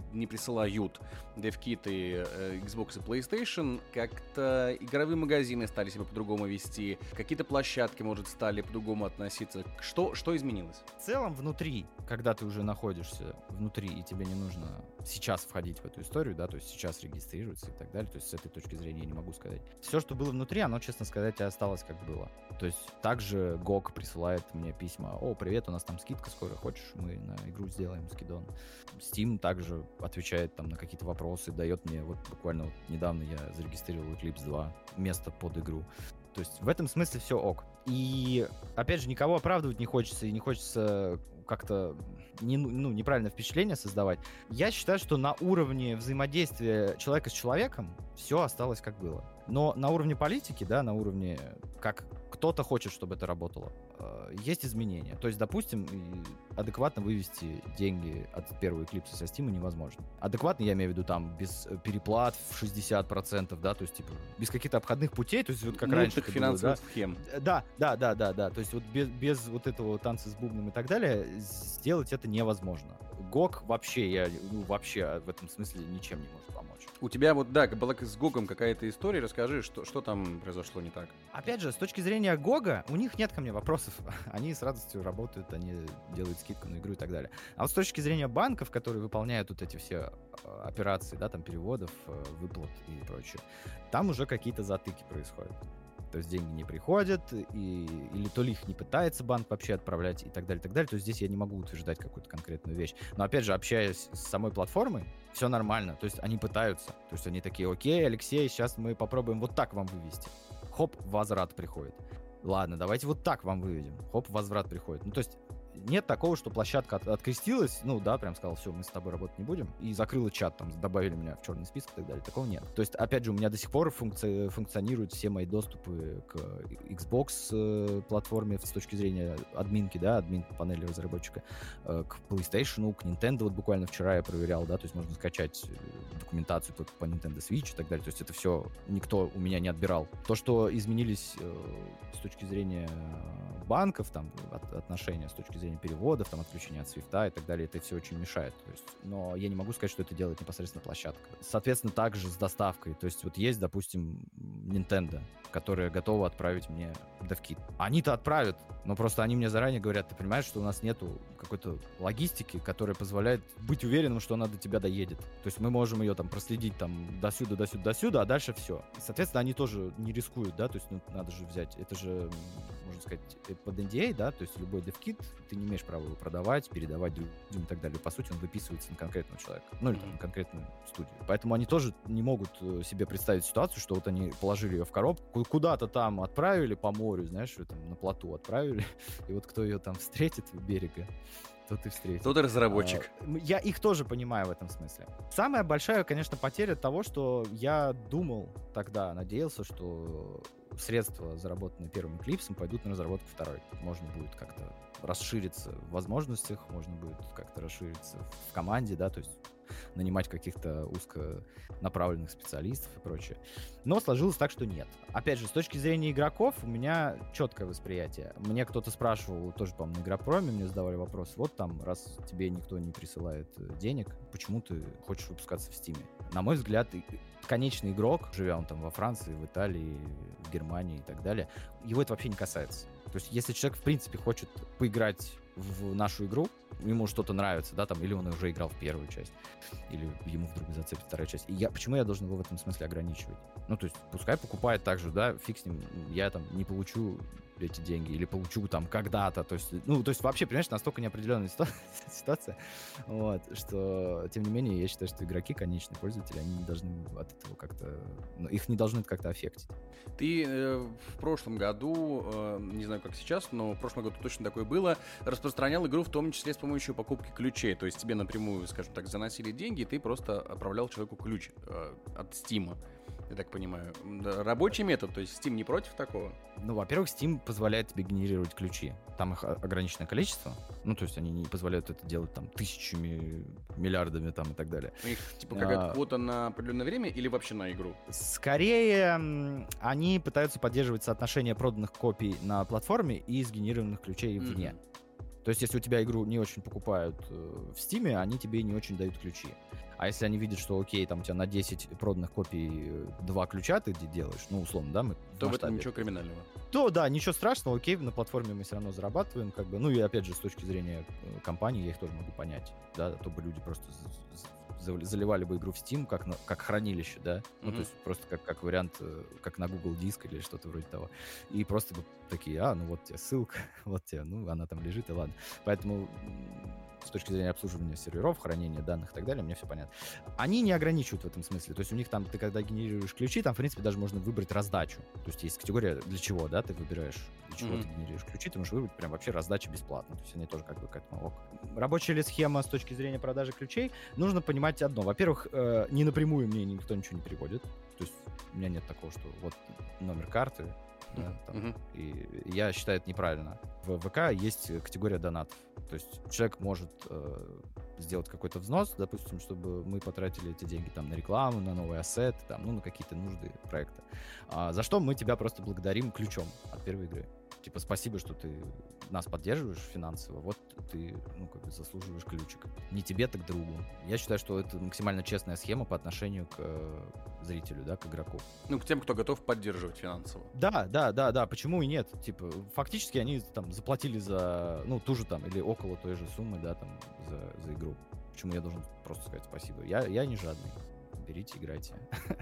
девкиты Xbox и PlayStation. Как-то игровые магазины стали себя по-другому вести. Какие-то площадки, может, стали по-другому относиться. Что изменилось? В целом, внутри, когда ты уже находишься внутри, и тебе не нужно сейчас входить в эту историю, да, то есть сейчас регистрироваться и так далее, то есть с этой точки зрения я не могу сказать. Все, что было внутри, оно, честно сказать, осталось как было. То есть также GOG присылает мне письма: о, привет, у нас там скидка скоро, хочешь, мы на игру сделаем скидон. Steam также отвечает там на какие-то вопросы, дает мне, вот буквально вот недавно я зарегистрировал Eclipse 2, место под игру. То есть в этом смысле все ок. И, опять же, никого оправдывать не хочется, и не хочется как-то неправильное впечатление создавать. Я считаю, что на уровне взаимодействия человека с человеком все осталось как было. Но на уровне политики, да, на уровне как кто-то хочет, чтобы это работало, есть изменения. То есть, допустим, адекватно вывести деньги от первого Eclipse со Steam невозможно. Адекватно, я имею в виду, там, без переплат в 60%, да, то есть, типа, без каких-то обходных путей, то есть, вот как раньше. Финансовых схем. Да, то есть, вот без вот этого танца с бубном и так далее сделать это невозможно. GOG вообще, вообще в этом смысле ничем не может помочь. У тебя вот, да, была с GOG какая-то история, расскажи, что там произошло не так? Опять же, с точки зрения GOG, у них нет ко мне вопросов. Они с радостью работают, они делают скидку на игру и так далее. А вот с точки зрения банков, которые выполняют вот эти все операции, да, там переводов, выплат и прочее, там уже какие-то затыки происходят. То есть деньги не приходят, или то ли их не пытается банк вообще отправлять и так далее, так далее. То есть здесь я не могу утверждать какую-то конкретную вещь. Но опять же, общаясь с самой платформой, все нормально. То есть они пытаются. То есть они такие: окей, Алексей, сейчас мы попробуем вот так вам вывести. Хоп, возврат приходит. Ладно, давайте вот так вам выведем. Хоп, возврат приходит. Ну, то есть нет такого, что площадка открестилась, ну да, прям сказал: все, мы с тобой работать не будем, и закрыла чат, там, добавили меня в черный список и так далее. Такого нет. То есть, опять же, у меня до сих пор функционируют все мои доступы к Xbox платформе с точки зрения админки, да, админ панели разработчика, к PlayStation, к Nintendo. Вот буквально вчера я проверял, да, то есть можно скачать документацию по Nintendo Switch и так далее. То есть это все никто у меня не отбирал. То, что изменились с точки зрения банков, там, отношения с точки зрения переводов, там, отключения от свифта и так далее, это все очень мешает. То есть, но я не могу сказать, что это делает непосредственно площадка. Соответственно, также с доставкой. То есть вот есть, допустим, Nintendo, которая готова отправить мне DevKit. Они-то отправят, но просто они мне заранее говорят: ты понимаешь, что у нас нету какой-то логистики, которая позволяет быть уверенным, что она до тебя доедет. То есть мы можем ее там проследить там до сюда, а дальше все. И, соответственно, они тоже не рискуют, да, то есть надо же взять, это же, можно сказать, под NDA, да, то есть любой DevKit, ты не имеешь права его продавать, передавать людям и так далее. По сути, он выписывается на конкретного человека, ну или там, на конкретную студию. Поэтому они тоже не могут себе представить ситуацию, что вот они положили ее в коробку, куда-то там отправили по морю, знаешь, там на плоту отправили, и вот кто ее там встретит у берега, тот и встретит. Тот и разработчик. Я их тоже понимаю в этом смысле. Самая большая, конечно, потеря того, что я думал тогда, надеялся, что средства, заработанные первым Eclipse, пойдут на разработку второй. Можно будет как-то расшириться в возможностях, можно будет как-то расшириться в команде, да, то есть нанимать каких-то узконаправленных специалистов и прочее. Но сложилось так, что нет. Опять же, с точки зрения игроков у меня четкое восприятие. Мне кто-то спрашивал, тоже, по-моему, на Игропроме мне задавали вопрос: вот там, раз тебе никто не присылает денег, почему ты хочешь выпускаться в Стиме? На мой взгляд, конечный игрок, живя он там во Франции, в Италии, в Германии и так далее, его это вообще не касается. То есть, если человек, в принципе, хочет поиграть в нашу игру, ему что-то нравится, да, там, или он уже играл в первую часть, или ему вдруг зацепит вторая часть. И почему я должен его в этом смысле ограничивать? Ну, то есть, пускай покупает так же, да, фиг с ним, я там не получу эти деньги, или получу там когда-то, то есть вообще, понимаешь, настолько неопределенная ситуация, вот, что, тем не менее, я считаю, что игроки, конечные пользователи, они не должны от этого как-то, их не должно это как-то аффектить. Ты в прошлом году, не знаю, как сейчас, но в прошлом году точно такое было, распространял игру в том числе с помощью покупки ключей, то есть тебе напрямую, скажем так, заносили деньги, и ты просто отправлял человеку ключ от Steam. Я так понимаю. Рабочий метод, то есть Steam не против такого? Ну, во-первых, Steam позволяет тебе генерировать ключи. Там их ограниченное количество. Ну, то есть они не позволяют это делать там тысячами, миллиардами там и так далее. У них типа какая-то квота на определенное время или вообще на игру? Скорее, они пытаются поддерживать соотношение проданных копий на платформе и сгенерированных ключей вне. То есть, если у тебя игру не очень покупают в Steam, они тебе не очень дают ключи. А если они видят, что окей, там у тебя на 10 проданных копий 2 ключа ты делаешь, ну, условно, да, мы то в этом ничего криминального. То, да, ничего страшного, окей, на платформе мы все равно зарабатываем, как бы, ну, и опять же, с точки зрения компании, я их тоже могу понять, да, то бы люди просто заливали бы игру в Steam как хранилище, да, ну, то есть просто как вариант, как на Google Диск или что-то вроде того, и просто бы такие, ну, вот тебе ссылка, вот тебе, ну, она там лежит, и ладно. Поэтому с точки зрения обслуживания серверов, хранения данных и так далее, мне все понятно. Они не ограничивают в этом смысле. То есть у них там, ты когда генерируешь ключи, там, в принципе, даже можно выбрать раздачу. То есть есть категория, для чего, да, ты выбираешь, для чего ты генерируешь ключи, ты можешь выбрать прям вообще раздачу бесплатно. То есть они тоже как бы к этому ок. Рабочая ли схема с точки зрения продажи ключей? Нужно понимать одно. Во-первых, не напрямую мне никто ничего не переводит. То есть у меня нет такого, что вот номер карты, да, там, и я считаю это неправильно. В ВК есть категория донатов. То есть человек может сделать какой-то взнос, допустим, чтобы мы потратили эти деньги там на рекламу, на новые ассеты, там, ну, на какие-то нужды проекта. За что мы тебя просто благодарим ключом от первой игры. Типа, спасибо, что ты нас поддерживаешь финансово, вот ты, ну, как бы заслуживаешь ключик. Не тебе, так другу. Я считаю, что это максимально честная схема по отношению к зрителю, да, к игроку. Ну, к тем, кто готов поддерживать финансово. Да, почему и нет? Типа, фактически они там заплатили за, ну, ту же там, или около той же суммы, да, там, за игру. Почему я должен просто сказать спасибо? Я не жадный. Берите, играйте.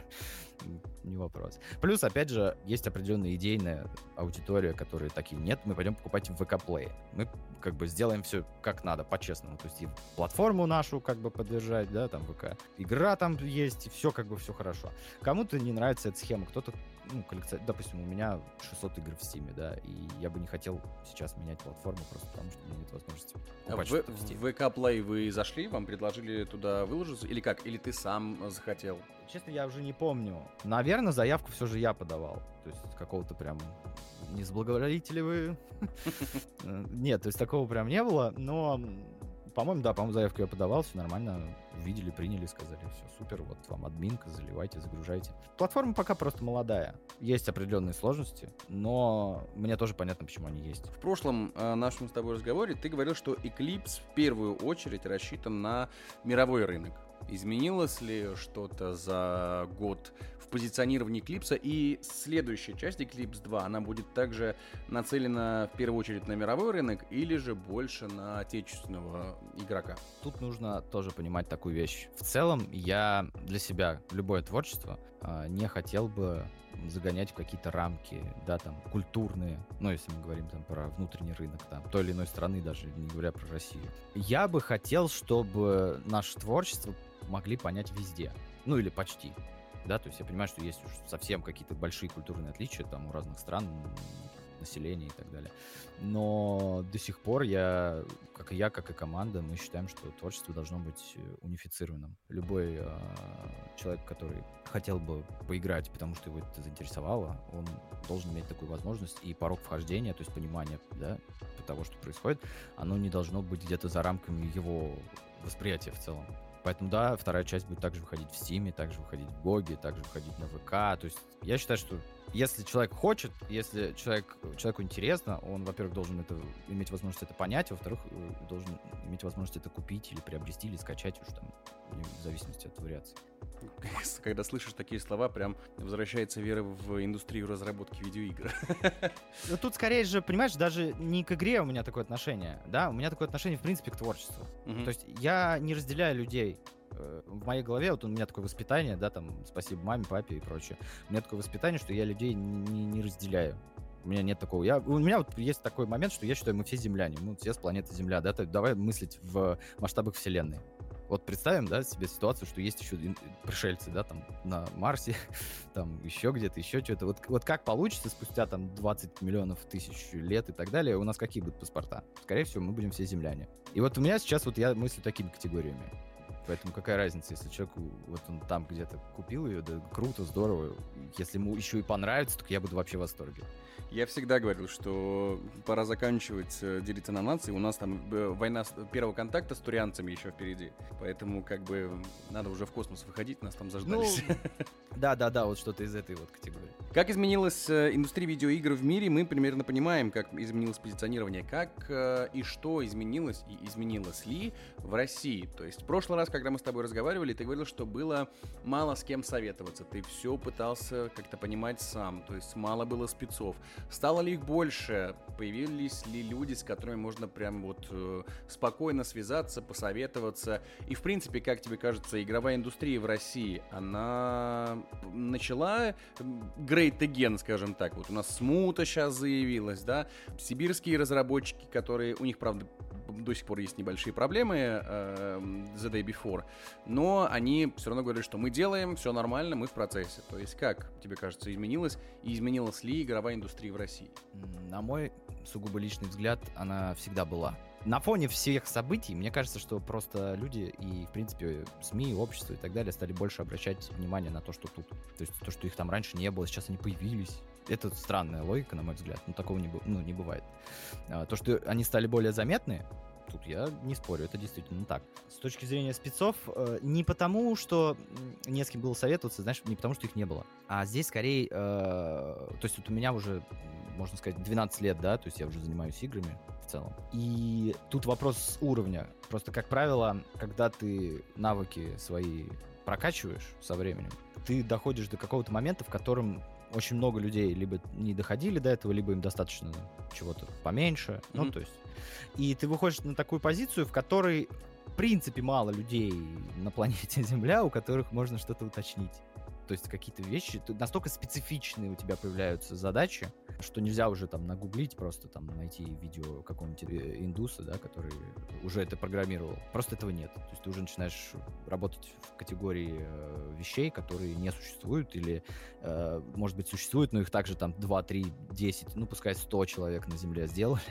Не вопрос. Плюс, опять же, есть определенная идейная аудитория, которые такие, нет, мы пойдем покупать в ВК Play. Мы как бы сделаем все как надо, по-честному. То есть и платформу нашу как бы поддержать, да, там ВК. Игра там есть, все как бы все хорошо. Кому-то не нравится эта схема, кто-то, ну, допустим, у меня 600 игр в Steam, да, и я бы не хотел сейчас менять платформу просто потому, что у меня нет возможности покупать что-то в Steam. В ВК Play вы зашли, вам предложили туда выложиться, или как? Или ты сам захотел? Честно, я уже не помню. Наверное, заявку все же я подавал. То есть какого-то прям... Не заблаговолите ли вы? Нет, то есть такого прям не было, но... По-моему, заявку я подавал, все нормально. Увидели, приняли, сказали, все супер, вот вам админка, заливайте, загружайте. Платформа пока просто молодая. Есть определенные сложности, но мне тоже понятно, почему они есть. В прошлом нашем с тобой разговоре ты говорил, что Eclipse в первую очередь рассчитан на мировой рынок. Изменилось ли что-то за год в позиционировании Eclipse? И следующая часть Eclipse 2, она будет также нацелена в первую очередь на мировой рынок или же больше на отечественного игрока? Тут нужно тоже понимать такую вещь. В целом, я для себя любое творчество не хотел бы загонять в какие-то рамки, да, там, культурные, ну, если мы говорим там про внутренний рынок, там, той или иной страны, даже не говоря про Россию. Я бы хотел, чтобы наше творчество могли понять везде, ну, или почти, да, то есть я понимаю, что есть уж совсем какие-то большие культурные отличия там у разных стран, населения и так далее. Но до сих пор как и команда, мы считаем, что творчество должно быть унифицированным. Любой человек, который хотел бы поиграть, потому что его это заинтересовало, он должен иметь такую возможность, и порог вхождения, то есть понимание, да, того, что происходит, оно не должно быть где-то за рамками его восприятия в целом. Поэтому, да, вторая часть будет также выходить в Steam, также выходить в GOG, также выходить на ВК. То есть я считаю, что если человек хочет, если человеку интересно, он, во-первых, должен иметь возможность это понять, во-вторых, должен иметь возможность это купить или приобрести, или скачать уж там, в зависимости от вариаций. Когда слышишь такие слова, прям возвращается вера в индустрию разработки видеоигр. Ну, тут скорее же, понимаешь, даже не к игре у меня такое отношение, да, у меня такое отношение, в принципе, к творчеству. То есть я не разделяю людей. В моей голове, вот у меня такое воспитание, да, там, спасибо маме, папе и прочее. У меня такое воспитание, что я людей не разделяю. У меня нет такого. У меня вот есть такой момент, что я считаю, мы все земляне. Мы все с планеты Земля. Да? Давай мыслить в масштабах Вселенной. Вот представим, да, себе ситуацию, что есть еще пришельцы, да, там, на Марсе, там, еще где-то, еще что-то. Вот как получится спустя, там, 20 миллионов тысяч лет и так далее, у нас какие будут паспорта? Скорее всего, мы будем все земляне. И вот у меня сейчас, вот я мыслю такими категориями. Поэтому какая разница, если человек, вот он там где-то купил ее, да, круто, здорово. Если ему еще и понравится, то я буду вообще в восторге. Я всегда говорил, что пора заканчивать делиться на нации. У нас там война первого контакта с турианцами еще впереди. Поэтому как бы надо уже в космос выходить, нас там заждались. Да, вот что-то из этой вот категории. Как изменилась индустрия видеоигр в мире, мы примерно понимаем, как изменилось позиционирование, как и что изменилось, и изменилось ли в России. То есть в прошлый раз, когда мы с тобой разговаривали, ты говорил, что было мало с кем советоваться. Ты все пытался как-то понимать сам, то есть мало было спецов. Стало ли их больше? Появились ли люди, с которыми можно прям вот спокойно связаться, посоветоваться? И, в принципе, как тебе кажется, игровая индустрия в России, она начала great again, скажем так. Вот у нас Смута сейчас заявилась, да? Сибирские разработчики, которые... У них, правда, до сих пор есть небольшие проблемы The Day Before, но они все равно говорят, что мы делаем, все нормально, мы в процессе. То есть как, тебе кажется, изменилась и изменилась ли игровая индустрия в России? На мой сугубо личный взгляд, она всегда была. На фоне всех событий, мне кажется, что просто люди и, в принципе, СМИ, общество и так далее стали больше обращать внимание на то, что тут. То есть то, что их там раньше не было, сейчас они появились. Это странная логика, на мой взгляд. Но такого не бывает. То, что они стали более заметны, тут я не спорю, это действительно так. С точки зрения спецов, не потому, что не с кем было советоваться, знаешь, не потому, что их не было. А здесь скорее... то есть вот у меня уже, можно сказать, 12 лет, да, то есть я уже занимаюсь играми в целом. И тут вопрос уровня. Просто, как правило, когда ты навыки свои прокачиваешь со временем, ты доходишь до какого-то момента, в котором очень много людей либо не доходили до этого, либо им достаточно чего-то поменьше. Ну, то есть... И ты выходишь на такую позицию, в которой, в принципе, мало людей на планете Земля, у которых можно что-то уточнить. То есть какие-то вещи, настолько специфичные у тебя появляются задачи, что нельзя уже там нагуглить, просто там найти видео какого-нибудь индуса, да, который уже это программировал. Просто этого нет. То есть ты уже начинаешь работать в категории вещей, которые не существуют или, может быть, существуют, но их также там 2, 3, 10, ну, пускай 100 человек на Земле сделали.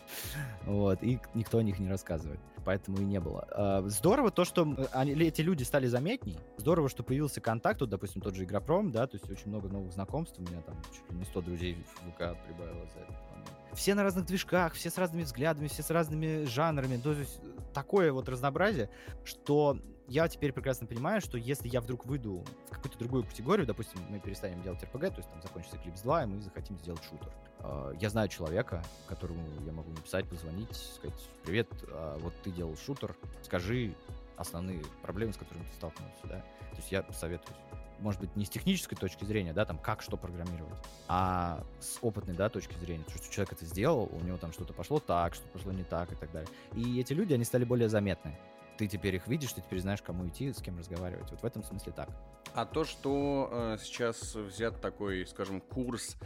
Вот, и никто о них не рассказывает. Поэтому и не было. Здорово то, что эти люди стали заметней. Здорово, что появился контакт. Вот, допустим, тот же Игропром, да, то есть очень много новых знакомств. У меня там чуть ли не 100 друзей в ВК прибавилось за этот момент. Все на разных движках, все с разными взглядами, все с разными жанрами. То есть такое вот разнообразие, что я теперь прекрасно понимаю, что если я вдруг выйду в какую-то другую категорию, допустим, мы перестанем делать RPG, то есть там закончится Eclipse 2, и мы захотим сделать шутер. Я знаю человека, которому я могу написать, позвонить, сказать: привет, вот ты делал шутер, скажи основные проблемы, с которыми ты столкнулся, да? То есть я советуюсь. Может быть, не с технической точки зрения, да, там, как что программировать, а с опытной, да, точки зрения. То, что человек это сделал, у него там что-то пошло так, что пошло не так и так далее. И эти люди, они стали более заметны. Ты теперь их видишь, ты теперь знаешь, кому идти, с кем разговаривать. Вот в этом смысле так. А то, что сейчас взят такой, скажем, курс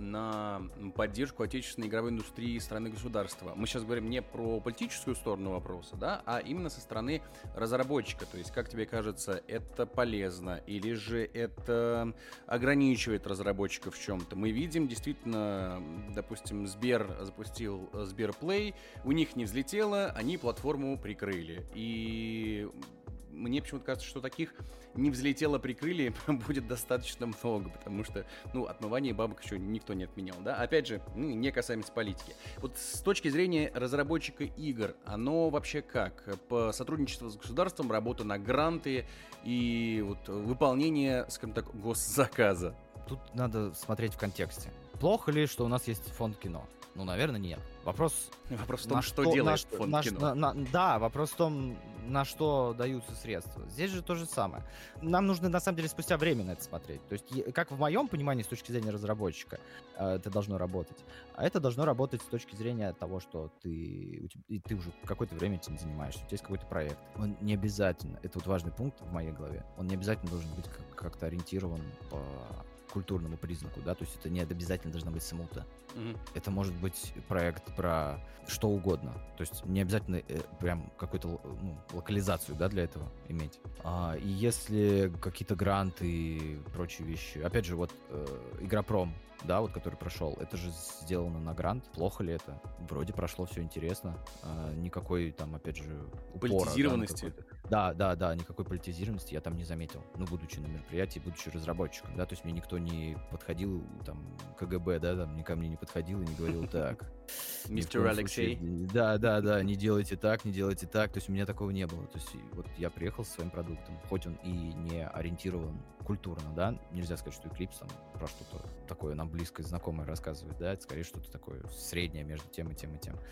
на поддержку отечественной игровой индустрии страны-государства, мы сейчас говорим не про политическую сторону вопроса, да, а именно со стороны разработчика. То есть, как тебе кажется, это полезно или же это ограничивает разработчиков в чем-то? Мы видим, действительно, допустим, Сбер запустил Сберплей, у них не взлетело, они платформу прикрыли. И мне почему-то кажется, что таких не взлетело, прикрыли будет достаточно много, потому что, ну, отмывание бабок еще никто не отменял, да? Опять же, не касаемся политики. Вот с точки зрения разработчика игр, оно вообще как? По сотрудничеству с государством, работа на гранты и вот выполнение, скажем так, госзаказа? Тут надо смотреть в контексте. Плохо ли, что у нас есть фонд кино? Ну, наверное, нет. Вопрос в том, что делает фонд кино. Да, вопрос в том, на что даются средства. Здесь же то же самое. Нам нужно, на самом деле, спустя время на это смотреть. То есть, как в моем понимании, с точки зрения разработчика, это должно работать. А это должно работать с точки зрения того, что ты уже какое-то время этим занимаешься, у тебя есть какой-то проект. Он не обязательно, это вот важный пункт в моей голове, он не обязательно должен быть как-то ориентирован по культурному признаку, да, то есть это не обязательно должна быть смута. Мгм. Это может быть проект про что угодно. То есть не обязательно прям какую-то локализацию, да, для этого иметь. И если какие-то гранты и прочие вещи... Опять же, вот Игропром, да, вот который прошел, это же сделано на грант. Плохо ли это? Вроде прошло все интересно. Никакой там, опять же, упора. Политизированности. Да, никакой политизированности я там не заметил. Ну, будучи на мероприятии, будучи разработчиком, да, то есть мне никто не подходил, там, КГБ, да, там, ко мне не подходил и не говорил так. Мистер Алексей. Да, не делайте так, не делайте так. То есть у меня такого не было. То есть вот я приехал со своим продуктом, хоть он и не ориентирован культурно, да, нельзя сказать, что Eclipse там про что-то такое нам близкое, знакомое рассказывает, да, это скорее что-то такое среднее между тем и тем и тем.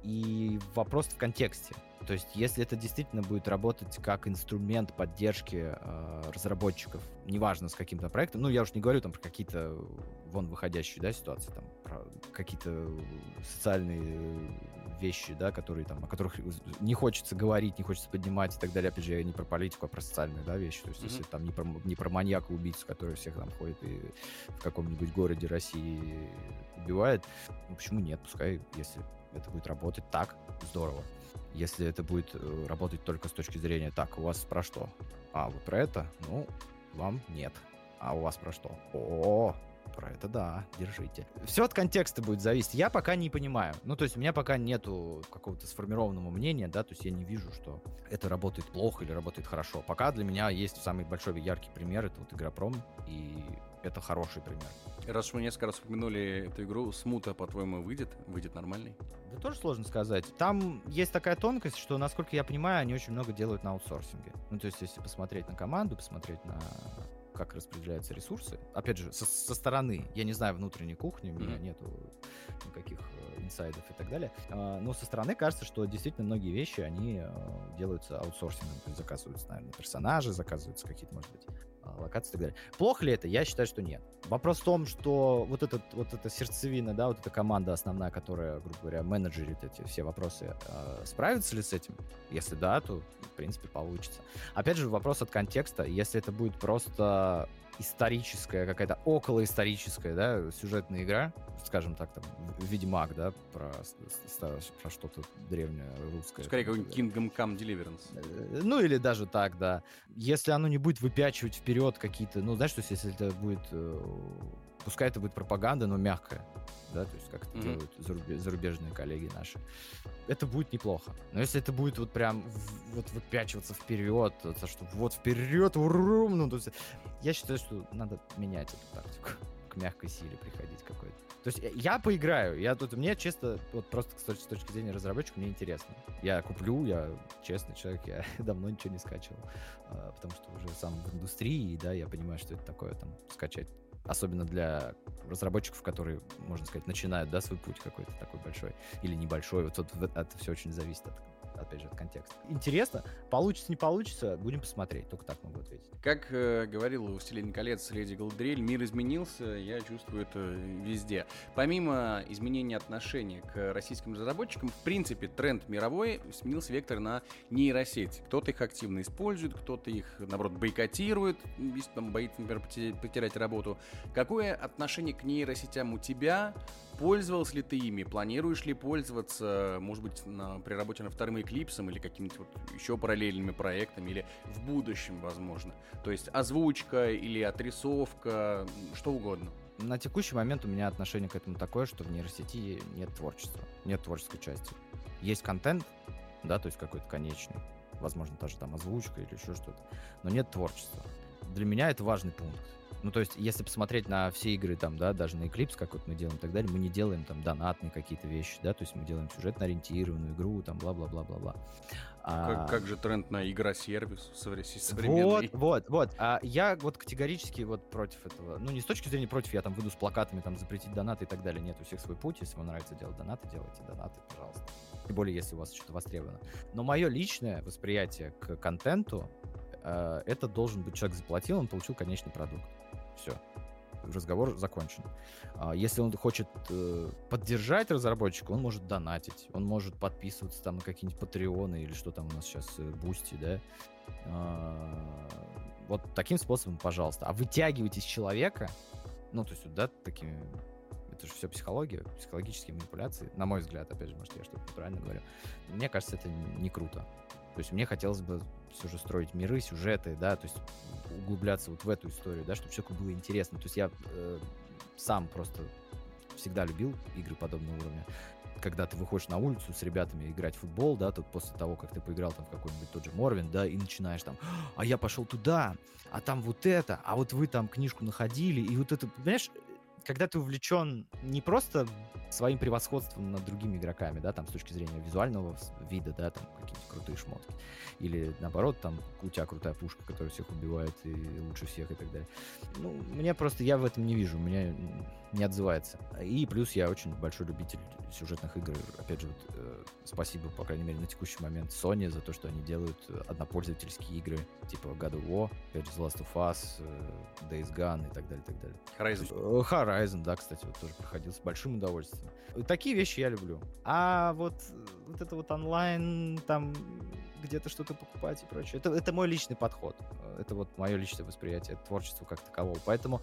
И вопрос в контексте. То есть, если это действительно будет работать как инструмент поддержки разработчиков, неважно с каким-то проектом, ну, я уж не говорю там про какие-то вон выходящие, да, ситуации, там, про какие-то социальные вещи, да, которые там, о которых не хочется говорить, не хочется поднимать и так далее. Опять же, я не про политику, а про социальные, да, вещи. То есть, если там не про маньяка-убийцу, который всех там ходит и в каком-нибудь городе России убивает, ну, почему нет? Пускай, если это будет работать так, здорово. Если это будет работать только с точки зрения, так, у вас про что? А, вот про это? Ну, вам нет. А у вас про что? О, про это да, держите. Все от контекста будет зависеть. Я пока не понимаю. Ну, то есть у меня пока нету какого-то сформированного мнения, да, то есть я не вижу, что это работает плохо или работает хорошо. Пока для меня есть самый большой яркий пример, это вот Игропром, и это хороший пример. Раз уж мы несколько раз упомянули эту игру, смута, по-твоему, выйдет нормальный? Да тоже сложно сказать. Там есть такая тонкость, что, насколько я понимаю, они очень много делают на аутсорсинге. Ну, то есть, если посмотреть на команду, посмотреть на как распределяются ресурсы. Опять же, со стороны. Я не знаю внутренней кухни, у меня нету никаких инсайдов и так далее. Но со стороны кажется, что действительно многие вещи, они делаются аутсорсингом. То есть заказываются, наверное, персонажи, заказываются какие-то, может быть, локации и так далее. Плохо ли это? Я считаю, что нет. Вопрос в том, что вот эта сердцевина, да, вот эта команда основная, которая, грубо говоря, менеджерит эти все вопросы, справится ли с этим? Если да, то, в принципе, получится. Опять же, вопрос от контекста. Если это будет просто историческая, какая-то околоисторическая, да, сюжетная игра, скажем так, там, Ведьмак, да, про что-то древнее русское. Скорее, какой-нибудь Kingdom Come Deliverance. Ну, или даже так, да. Если оно не будет выпячивать вперед какие-то, ну, знаешь, то есть, если это будет, пускай это будет пропаганда, но мягкая, да, то есть, как это делают зарубежные коллеги наши, это будет неплохо. Но если это будет вот прям вот выпячиваться вперед, что вот вперед, урум, ну, то есть, я считаю, что надо менять эту тактику, к мягкой силе приходить какой-то. То есть я поиграю, мне честно, вот просто с точки зрения разработчика, мне интересно. Я куплю, я честный человек, я давно ничего не скачивал, потому что уже сам в индустрии, да, я понимаю, что это такое, там, скачать. Особенно для разработчиков, которые, можно сказать, начинают, да, свой путь какой-то такой большой или небольшой. Вот это все очень зависит опять же, от контекста. Интересно. Получится, не получится, будем посмотреть. Только так могу ответить. Как говорил «Властелин колец» леди Галадриэль, мир изменился, я чувствую это везде. Помимо изменения отношения к российским разработчикам, в принципе, тренд мировой сменился вектор на нейросети. Кто-то их активно использует, кто-то их, наоборот, бойкотирует, если там боится, например, потерять работу. Какое отношение к нейросетям у тебя? Пользовался ли ты ими? Планируешь ли пользоваться, может быть, при работе над вторым Eclipse или какими-то вот еще параллельными проектами, или в будущем, возможно? То есть озвучка или отрисовка, что угодно. На текущий момент у меня отношение к этому такое, что в нейросети нет творчества, нет творческой части. Есть контент, да, то есть какой-то конечный, возможно, та же там озвучка или еще что-то, но нет творчества. Для меня это важный пункт. Ну, то есть, если посмотреть на все игры, там, да, даже на Eclipse, как вот мы делаем и так далее, мы не делаем там донатные какие-то вещи, да, то есть мы делаем сюжетно-ориентированную игру, там, бла-бла-бла-бла-бла. Как же тренд на игра-сервис современный? Вот. Я вот категорически вот против этого. Ну, не с точки зрения против, я там выйду с плакатами, там, запретить донаты и так далее. Нет, у всех свой путь. Если вам нравится делать донаты, делайте донаты, пожалуйста. Тем более, если у вас что-то востребовано. Но мое личное восприятие к контенту, это должен быть человек заплатил, он получил конечный продукт. Все. Разговор закончен. Если он хочет поддержать разработчика, он может донатить, он может подписываться там на какие-нибудь патреоны или что там у нас сейчас, Бусти, да. Вот таким способом, пожалуйста. А вытягивать из человека Ну, то есть, да, такими... Это же все психология, психологические манипуляции. На мой взгляд, опять же, может, я что-то неправильно говорю. Мне кажется, это не круто. То есть мне хотелось бы все же строить миры, сюжеты, да, то есть углубляться вот в эту историю, да, чтобы человеку было интересно. То есть я сам просто всегда любил игры подобного уровня. Когда ты выходишь на улицу с ребятами играть в футбол, да, тут после того, как ты поиграл там в какой-нибудь тот же Морвин, да, и начинаешь там, а я пошел туда, а там вот это, а вот вы там книжку находили, и вот это, понимаешь, когда ты увлечен не просто своим превосходством над другими игроками, да, там, с точки зрения визуального вида, да, там, какие-то крутые шмотки, или, наоборот, там, у тебя крутая пушка, которая всех убивает и лучше всех и так далее. Ну, мне просто, я в этом не вижу, у меня не отзывается. И плюс я очень большой любитель сюжетных игр. Опять же, вот, спасибо, по крайней мере, на текущий момент Sony за то, что они делают однопользовательские игры, типа God of War, опять же, The Last of Us, Days Gone и так далее, и так далее. Horizon, да, кстати, вот тоже проходил с большим удовольствием. Такие вещи я люблю. А вот это вот онлайн, там, где-то что-то покупать и прочее, это мой личный подход. Это вот мое личное восприятие творчества как такового. Поэтому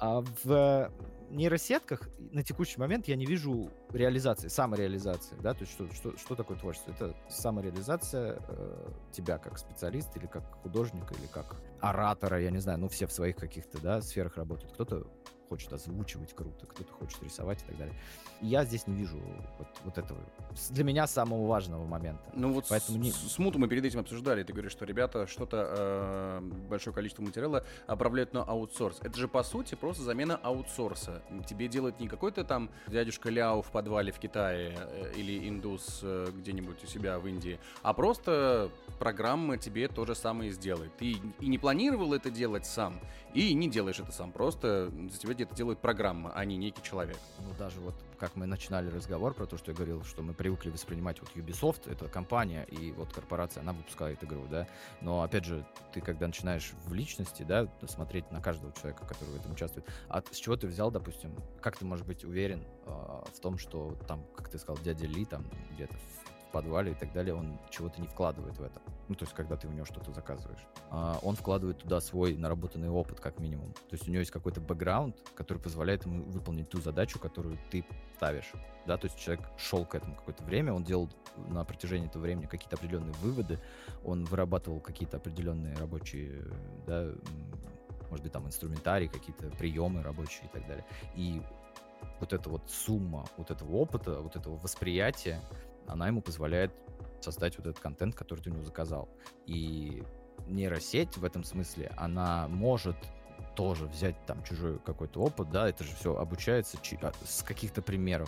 в нейросетках на текущий момент я не вижу реализации, самореализации, да, то есть что такое творчество? Это самореализация тебя как специалиста или как художника, или как оратора, я не знаю, ну, все в своих каких-то, да, сферах работают. Кто-то хочет озвучивать круто, кто-то хочет рисовать и так далее. И я здесь не вижу вот этого, для меня, самого важного момента. Ну вот Смуту мы перед этим обсуждали, ты говоришь, что ребята что-то, большое количество материала отправляют на аутсорс. Это же, по сути, просто замена аутсорса. Тебе делает не какой-то там дядюшка Ляо в подвале в Китае или индус где-нибудь у себя в Индии, а просто программа тебе то же самое сделает. Ты и не планировал это делать сам, и не делаешь это сам. Просто за тебя это делает программа, а не некий человек. Ну, даже вот как мы начинали разговор про то, что я говорил, что мы привыкли воспринимать вот Ubisoft, это компания, и вот корпорация, она выпускает игру, да. Но, опять же, ты когда начинаешь в личности, да, смотреть на каждого человека, который в этом участвует, а с чего ты взял, допустим, как ты можешь быть уверен в том, что там, как ты сказал, дядя Ли там где-то в подвале и так далее, он чего-то не вкладывает в это. Ну, то есть, когда ты у него что-то заказываешь. Он вкладывает туда свой наработанный опыт, как минимум. То есть, у него есть какой-то бэкграунд, который позволяет ему выполнить ту задачу, которую ты ставишь. Да, то есть, человек шел к этому какое-то время, он делал на протяжении этого времени какие-то определенные выводы, он вырабатывал какие-то определенные рабочие, да, может быть, там, инструментарий, какие-то приемы рабочие и так далее. И вот эта вот сумма вот этого опыта, вот этого восприятия, она ему позволяет создать вот этот контент, который ты у него заказал. И нейросеть в этом смысле, она может тоже взять там чужой какой-то опыт, да, это же все обучается с каких-то примеров.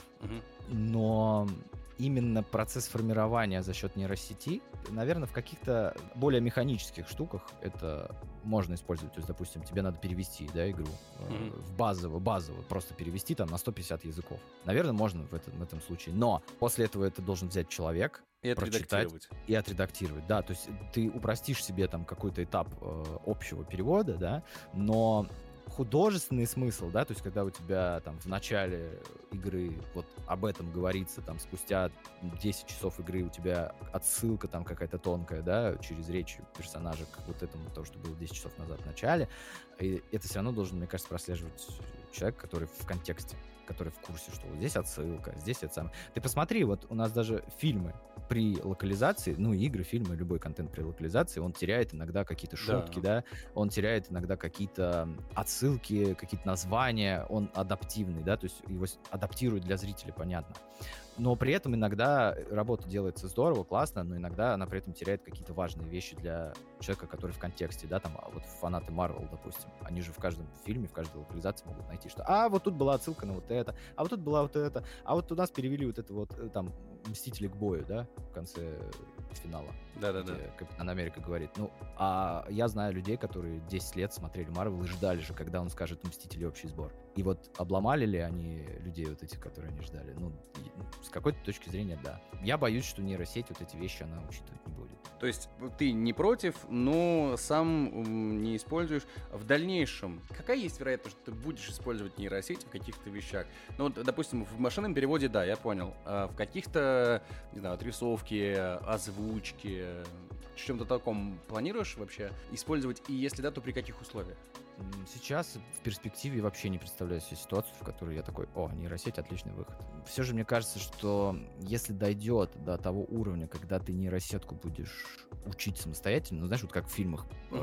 Но именно процесс формирования за счет нейросети, наверное, в каких-то более механических штуках это можно использовать. То есть, допустим, тебе надо перевести, да, игру в базово, просто перевести там на 150 языков. Наверное, можно в этом случае. Но после этого это должен взять человек, и прочитать и отредактировать. Да, то есть ты упростишь себе там какой-то этап общего перевода, да, но художественный смысл, да, то есть когда у тебя там в начале игры вот об этом говорится, там спустя 10 часов игры у тебя отсылка там какая-то тонкая, да, через речь персонажа к вот этому, то, что было 10 часов назад в начале, и это все равно должен, мне кажется, прослеживать человек, который в контексте, который в курсе, что вот здесь отсылка, здесь это самое. Ты посмотри, вот у нас даже фильмы при локализации, ну, игры, фильмы, любой контент при локализации, он теряет иногда какие-то шутки, да, он теряет иногда какие-то отсылки, какие-то названия, он адаптивный, да, то есть его адаптируют для зрителя, понятно. Но при этом иногда работа делается здорово, классно, но иногда она при этом теряет какие-то важные вещи для человека, который в контексте, да, там, вот фанаты Marvel, допустим, они же в каждом фильме, в каждой локализации могут найти, что, вот тут была отсылка на вот это, а вот тут была вот это, а вот у нас перевели вот это вот, там, Мстители к бою, да, в конце финала. Да-да-да. Капитан Америка говорит. Ну, а я знаю людей, которые 10 лет смотрели Марвел и ждали же, когда он скажет «Мстители. Общий сбор». И вот обломали ли они людей вот этих, которые они ждали? Ну, с какой-то точки зрения, да. Я боюсь, что нейросеть вот эти вещи она учитывать не будет. То есть ты не против, но сам не используешь. В дальнейшем, какая есть вероятность, что ты будешь использовать нейросеть в каких-то вещах? Ну, вот, допустим, в машинном переводе, да, я понял. А в каких-то, не знаю, отрисовке, озвучке, в чем-то таком планируешь вообще использовать? И если да, то при каких условиях? Сейчас в перспективе вообще не представляю себе ситуацию, в которой я такой: о, нейросеть — отличный выход. Все же мне кажется, что если дойдет до того уровня, когда ты нейросетку будешь учить самостоятельно, ну, знаешь, вот как в фильмах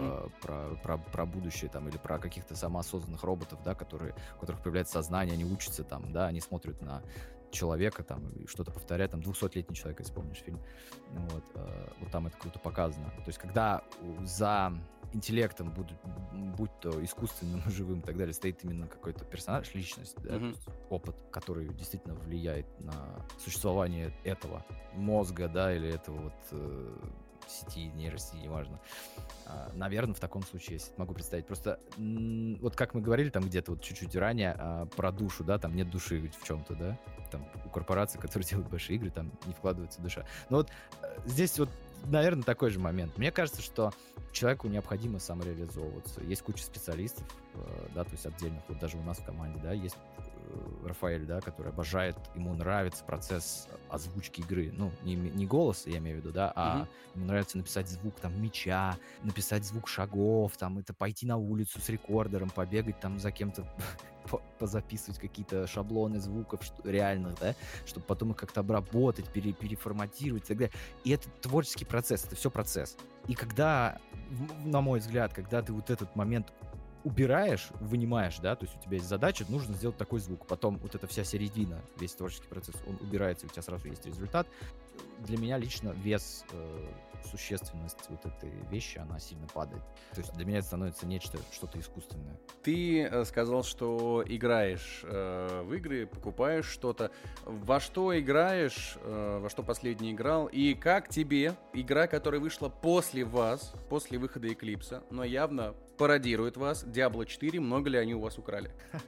про будущее там, или про каких-то самоосознанных роботов, да, у которых появляется сознание, они учатся там, да, они смотрят на человека там и что-то повторяют, там, 200-летний человек, если помнишь фильм. Вот, вот там это круто показано. То есть когда за интеллектом будь то искусственным, живым и так далее, стоит именно какой-то персонаж, личность, да, то есть опыт, который действительно влияет на существование этого мозга, да, или этого вот сети, нейросети, неважно. Наверное, в таком случае я себе могу представить. Просто вот как мы говорили там где-то вот чуть-чуть ранее про душу, да, там нет души ведь в чем-то, да, там у корпораций, которые делают большие игры, там не вкладывается душа. Но вот здесь вот, наверное, такой же момент. Мне кажется, что человеку необходимо самореализовываться. Есть куча специалистов, да, то есть отдельных, вот даже у нас в команде, да, есть Рафаэль, да, который обожает, ему нравится процесс озвучки игры. Ну, не голос, я имею в виду, да, а ему нравится написать звук там мяча, написать звук шагов, там, это пойти на улицу с рекордером, побегать там за кем-то, позаписывать какие-то шаблоны звуков реальных, да, чтобы потом их как-то обработать, переформатировать и так далее. И это творческий процесс, это все процесс. И когда, на мой взгляд, когда ты вот этот момент убираешь, вынимаешь, да, то есть у тебя есть задача, нужно сделать такой звук, потом вот эта вся середина, весь творческий процесс, он убирается, и у тебя сразу есть результат. Для меня лично вес, существенность вот этой вещи, она сильно падает. То есть для меня это становится что-то искусственное. Ты сказал, что играешь в игры, покупаешь что-то. Во что играешь, во что последний играл, и как тебе игра, которая вышла после вас, после выхода Эклипса, но явно пародирует вас, Diablo 4, много ли они у вас украли?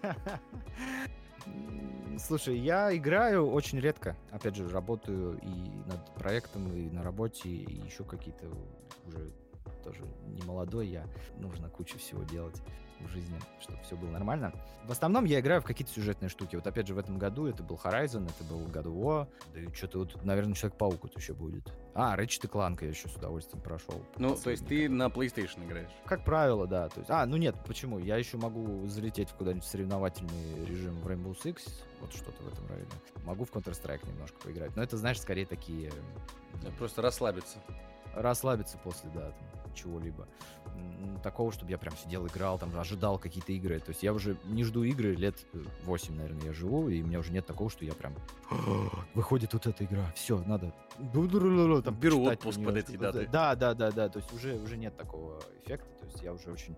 Слушай, я играю очень редко. Опять же, работаю и над проектом, и на работе, и еще какие-то уже тоже не молодой я. Нужно кучу всего делать в жизни, чтобы все было нормально. В основном я играю в какие-то сюжетные штуки. Вот опять же в этом году это был Horizon, это был God of War, да и что-то вот, наверное, Человек-паук вот еще будет. Ratchet & Clank я еще с удовольствием прошел. Ну, то есть ты на PlayStation играешь? Как правило, да. То есть, ну нет, почему? Я еще могу залететь в куда-нибудь соревновательный режим в Rainbow Six, вот что-то в этом районе. Могу в Counter-Strike немножко поиграть. Но это, знаешь, скорее такие... Просто расслабиться. Расслабиться после, да, там, чего-либо. Такого, чтобы я прям сидел, играл, там, ожидал какие-то игры. То есть я уже не жду игры лет 8, наверное, я живу, и у меня уже нет такого, что я прям... Выходит вот эта игра, все, надо... Там, беру отпуск под эти даты. Да. То есть уже нет такого эффекта. То есть я уже очень,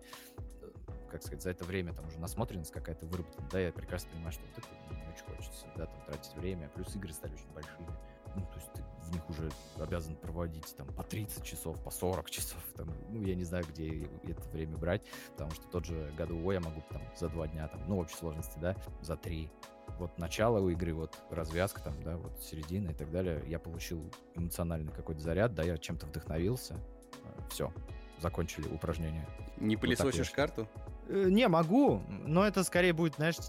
как сказать, за это время там уже насмотренность какая-то выработана. Да, я прекрасно понимаю, что вот это мне не очень хочется, да, там, тратить время. Плюс игры стали очень большими. Ну, то есть ты в них уже обязан проводить там по 30 часов, по 40 часов. Там, ну, я не знаю, где это время брать, потому что тот же God of War я могу там за 2 дня, там, ну, в общей сложности, да, за 3. Вот начало у игры, вот развязка там, да, вот середина и так далее. Я получил эмоциональный какой-то заряд, да, я чем-то вдохновился. Все, закончили упражнение. Не пылесосишь карту? Не, могу, но это скорее будет, знаешь,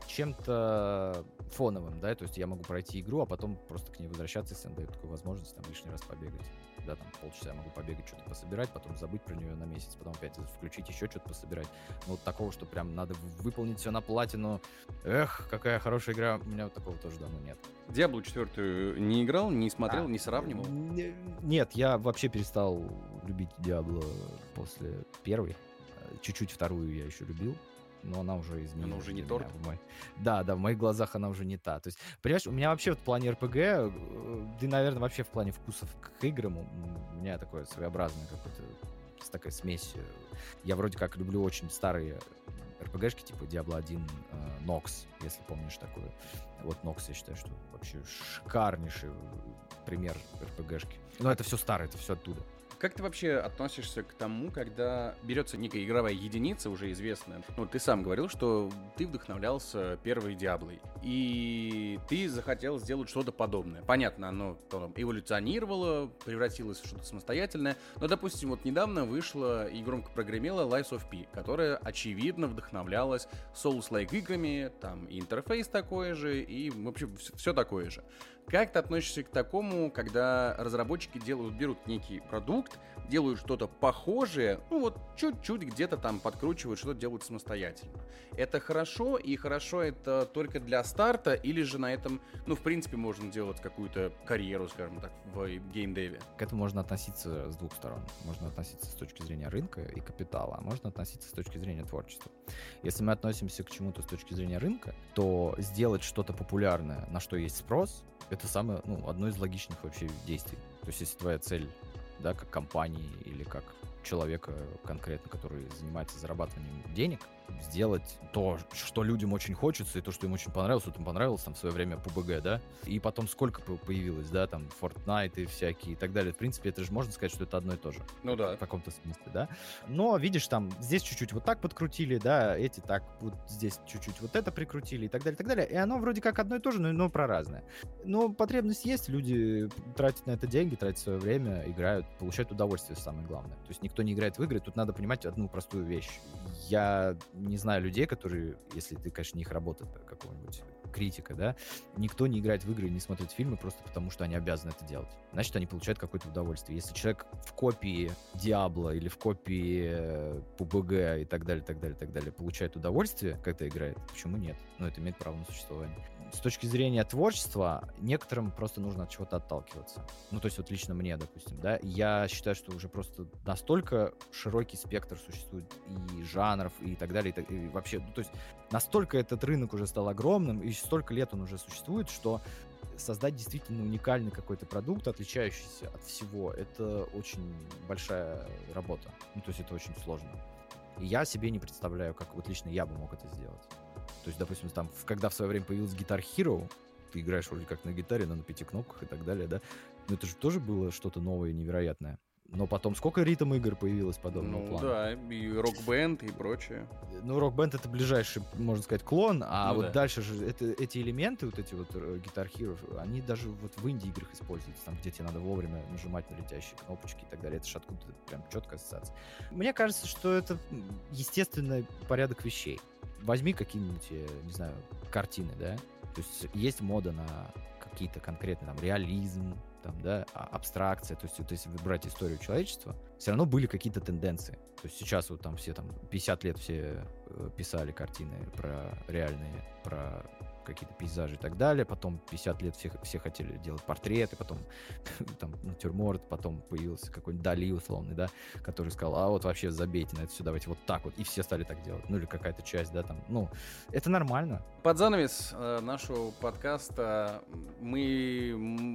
чем-то фоновым, да, то есть я могу пройти игру, а потом просто к ней возвращаться, если она дает такую возможность, там, лишний раз побегать. Да, там, полчаса я могу побегать, что-то пособирать, потом забыть про нее на месяц, потом опять включить еще что-то пособирать. Но вот такого, что прям надо выполнить все на платину. Эх, какая хорошая игра, у меня вот такого тоже давно нет. Diablo 4 не играл, не смотрел, не сравнивал? Нет, я вообще перестал любить Diablo после первой. Чуть-чуть вторую я еще любил, но она уже изменилась. Она уже не торт? Да, в моих глазах она уже не та. То есть, понимаешь, у меня вообще в плане РПГ, да, наверное, вообще в плане вкусов к играм у меня такое своеобразное какое-то, такая смесь. Я вроде как люблю очень старые РПГшки, типа Diablo 1, Nox, если помнишь такую. Вот Nox, я считаю, что вообще шикарнейший пример РПГшки. Но это все старое, это все оттуда. Как ты вообще относишься к тому, когда берется некая игровая единица, уже известная? Ну, ты сам говорил, что ты вдохновлялся первой Диаблой, и ты захотел сделать что-то подобное. Понятно, оно потом эволюционировало, превратилось в что-то самостоятельное, но, допустим, вот недавно вышла и громко прогремела Lies of P, которая, очевидно, вдохновлялась Souls-like играми, там и интерфейс такой же, и вообще все такое же. Как ты относишься к такому, когда разработчики берут некий продукт, делают что-то похожее, ну вот чуть-чуть где-то там подкручивают, что-то делают самостоятельно. Это хорошо, и хорошо это только для старта, или же на этом, ну, в принципе, можно делать какую-то карьеру, скажем так, в геймдеве? К этому можно относиться с двух сторон. Можно относиться с точки зрения рынка и капитала, а можно относиться с точки зрения творчества. Если мы относимся к чему-то с точки зрения рынка, то сделать что-то популярное, на что есть спрос, это самое, ну, одно из логичных вообще действий. То есть если твоя цель, да, как компании или как человека конкретно, который занимается зарабатыванием денег, сделать то, что людям очень хочется, и то, что им очень понравилось. Вот им понравилось там в свое время PUBG, да, и потом сколько появилось, да, там Fortnite и всякие и так далее. В принципе, это же можно сказать, что это одно и то же. Ну да. В каком-то смысле, да. Но, видишь, там здесь чуть-чуть вот так подкрутили, да, эти так, вот здесь чуть-чуть вот это прикрутили и так далее, и так далее. И оно вроде как одно и то же, но про разное. Но потребность есть, люди тратят на это деньги, тратят свое время, играют, получают удовольствие, самое главное. То есть никто не играет в игры, тут надо понимать одну простую вещь. Я не знаю людей, которые, если ты, конечно, не их работа какого-нибудь критика, да, никто не играет в игры и не смотрит фильмы просто потому, что они обязаны это делать. Значит, они получают какое-то удовольствие. Если человек в копии Diablo или в копии PUBG и так далее, так далее, так далее получает удовольствие, когда играет, почему нет? Ну, это имеет право на существование. С точки зрения творчества, некоторым просто нужно от чего-то отталкиваться. Ну, то есть вот лично мне, допустим, да, я считаю, что уже просто настолько широкий спектр существует и жанров, и так далее, и вообще, ну, то есть настолько этот рынок уже стал огромным, и столько лет он уже существует, что создать действительно уникальный какой-то продукт, отличающийся от всего, это очень большая работа. Ну, то есть это очень сложно. И я себе не представляю, как вот лично я бы мог это сделать. То есть, допустим, там, когда в свое время появилась Guitar Hero, ты играешь вроде как на гитаре, но на 5 кнопках и так далее, да? Но это же тоже было что-то новое и невероятное. Но потом сколько ритм-игр появилось подобного плана? Ну да, и Рок-бенд и прочее. Ну, Рок-бенд — это ближайший, можно сказать, клон, а Ну вот да. дальше же эти элементы, вот эти вот Guitar Hero, они даже вот в инди-играх используются, там, где тебе надо вовремя нажимать на летящие кнопочки и так далее. Это же откуда-то прям четкая ассоциация. Мне кажется, что это естественный порядок вещей. Возьми какие-нибудь, не знаю, картины, да? То есть мода на какие-то конкретные, там, реализм, там, да, абстракция. То есть вот если брать историю человечества, все равно были какие-то тенденции. То есть сейчас вот там все там 50 лет все писали картины про реальные, про какие-то пейзажи и так далее, потом 50 лет все хотели делать портреты, потом там натюрморт, потом появился какой-нибудь Дали условный, да, который сказал, а вот вообще забейте на это все, давайте вот так вот, и все стали так делать, ну или какая-то часть, да, там, ну, это нормально. Под занавес нашего подкаста мы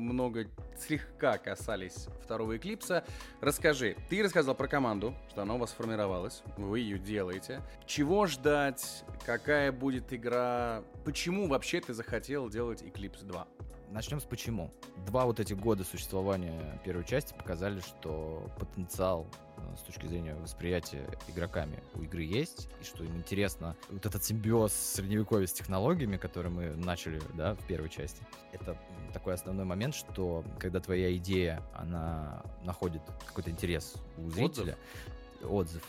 слегка касались второго Эклипса. Расскажи, ты рассказал про команду, что она у вас сформировалась, вы ее делаете. Чего ждать, какая будет игра, почему вообще ты захотел делать Eclipse 2? Начнем с почему. 2 вот этих года существования первой части показали, что потенциал с точки зрения восприятия игроками у игры есть, и что им интересно вот этот симбиоз средневековья с технологиями, который мы начали, да, в первой части. Это такой основной момент, что когда твоя идея, она находит какой-то интерес у зрителя, отзыв,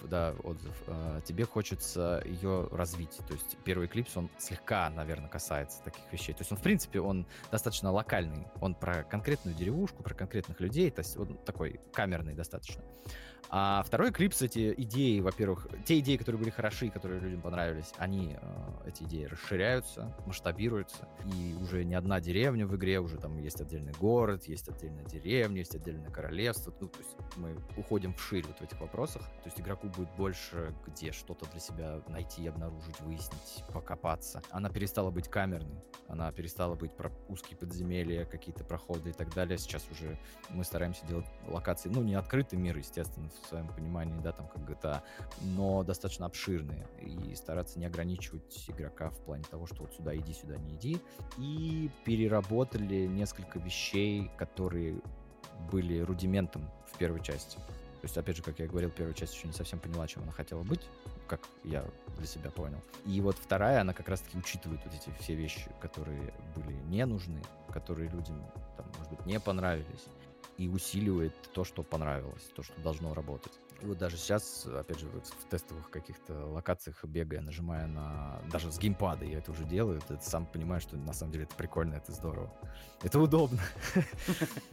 тебе хочется ее развить. То есть первый Eclipse, он слегка, наверное, касается таких вещей. То есть он, в принципе, он достаточно локальный. Он про конкретную деревушку, про конкретных людей. То есть он такой камерный достаточно. А второй Eclipse, эти идеи, во-первых, те идеи, которые были хороши, которые людям понравились, они, эти идеи расширяются, масштабируются. И уже не одна деревня в игре, уже там есть отдельный город, есть отдельная деревня, есть отдельное королевство. Ну, то есть мы уходим вширь вот в этих вопросах. То есть игроку будет больше где что-то для себя найти, обнаружить, выяснить, покопаться. Она перестала быть камерной, она перестала быть про узкие подземелья, какие-то проходы и так далее. Сейчас уже мы стараемся делать локации, ну, не открытый мир, естественно, в своем понимании, да, там, как GTA, но достаточно обширные. И стараться не ограничивать игрока в плане того, что вот сюда иди, сюда не иди. И переработали несколько вещей, которые были рудиментом в первой части. То есть, опять же, как я говорил, первая часть еще не совсем поняла, чем она хотела быть, как я для себя понял. И вот вторая, она как раз-таки учитывает вот эти все вещи, которые были не нужны, которые людям, там, может быть, не понравились, и усиливает то, что понравилось, то, что должно работать. И вот даже сейчас, опять же, вот в тестовых каких-то локациях бегая, нажимая на... Даже с геймпада я это уже делаю, ты сам понимаешь, что на самом деле это прикольно, это здорово. Это удобно.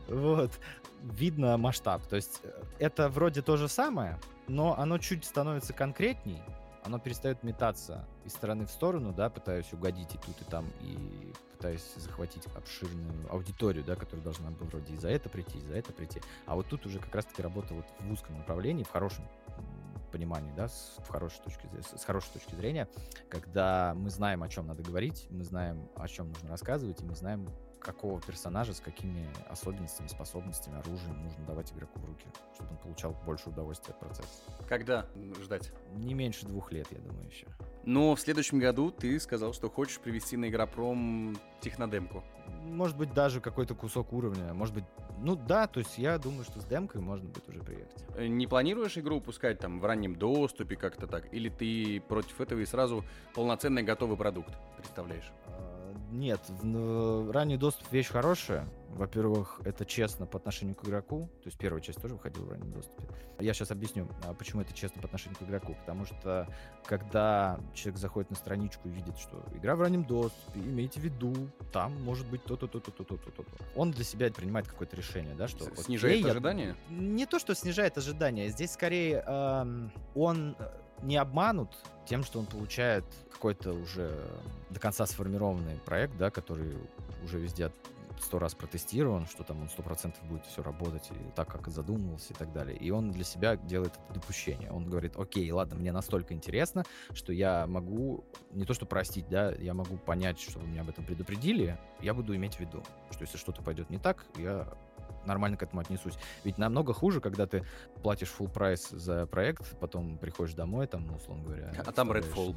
Вот. Видно масштаб. То есть это вроде то же самое, но оно чуть становится конкретней, оно перестает метаться из стороны в сторону, да, пытаясь угодить и тут, и там, и пытаясь захватить обширную аудиторию, да, которая должна была вроде и за это прийти, и за это прийти. А вот тут уже как раз-таки работа вот в узком направлении, в хорошем понимании, да, с хорошей точки зрения, когда мы знаем, о чем надо говорить, мы знаем, о чем нужно рассказывать, и мы знаем, какого персонажа с какими особенностями, способностями, оружием нужно давать игроку в руки, чтобы он получал больше удовольствия от процесса. Когда ждать? Не меньше 2 лет, я думаю, еще. Но в следующем году ты сказал, что хочешь привести на Игропром технодемку. Может быть, даже какой-то кусок уровня. Может быть, ну да, то есть я думаю, что с демкой можно будет уже приехать. Не планируешь игру выпускать там в раннем доступе как-то так? Или ты против этого и сразу полноценный готовый продукт представляешь? Нет, ранний доступ вещь хорошая. Во-первых, это честно по отношению к игроку. То есть первая часть тоже выходила в раннем доступе. Я сейчас объясню, почему это честно по отношению к игроку. Потому что, когда человек заходит на страничку и видит, что игра в раннем доступе, имейте в виду, там может быть то-то, то-то, то-то, то-то. Он для себя принимает какое-то решение, да, что... Снижает ожидания? Не то, что снижает ожидания. Здесь скорее он не обманут тем, что он получает какой-то уже до конца сформированный проект, да, который уже везде 100 раз протестирован, что там он 100% будет все работать и так, как и задумывался и так далее. И он для себя делает это допущение. Он говорит: окей, ладно, мне настолько интересно, что я могу не то что простить, да, я могу понять, что вы меня об этом предупредили, я буду иметь в виду, что если что-то пойдет не так, я нормально к этому отнесусь. Ведь намного хуже, когда ты платишь full прайс за проект, потом приходишь домой, там, ну, условно говоря... А там Redfall.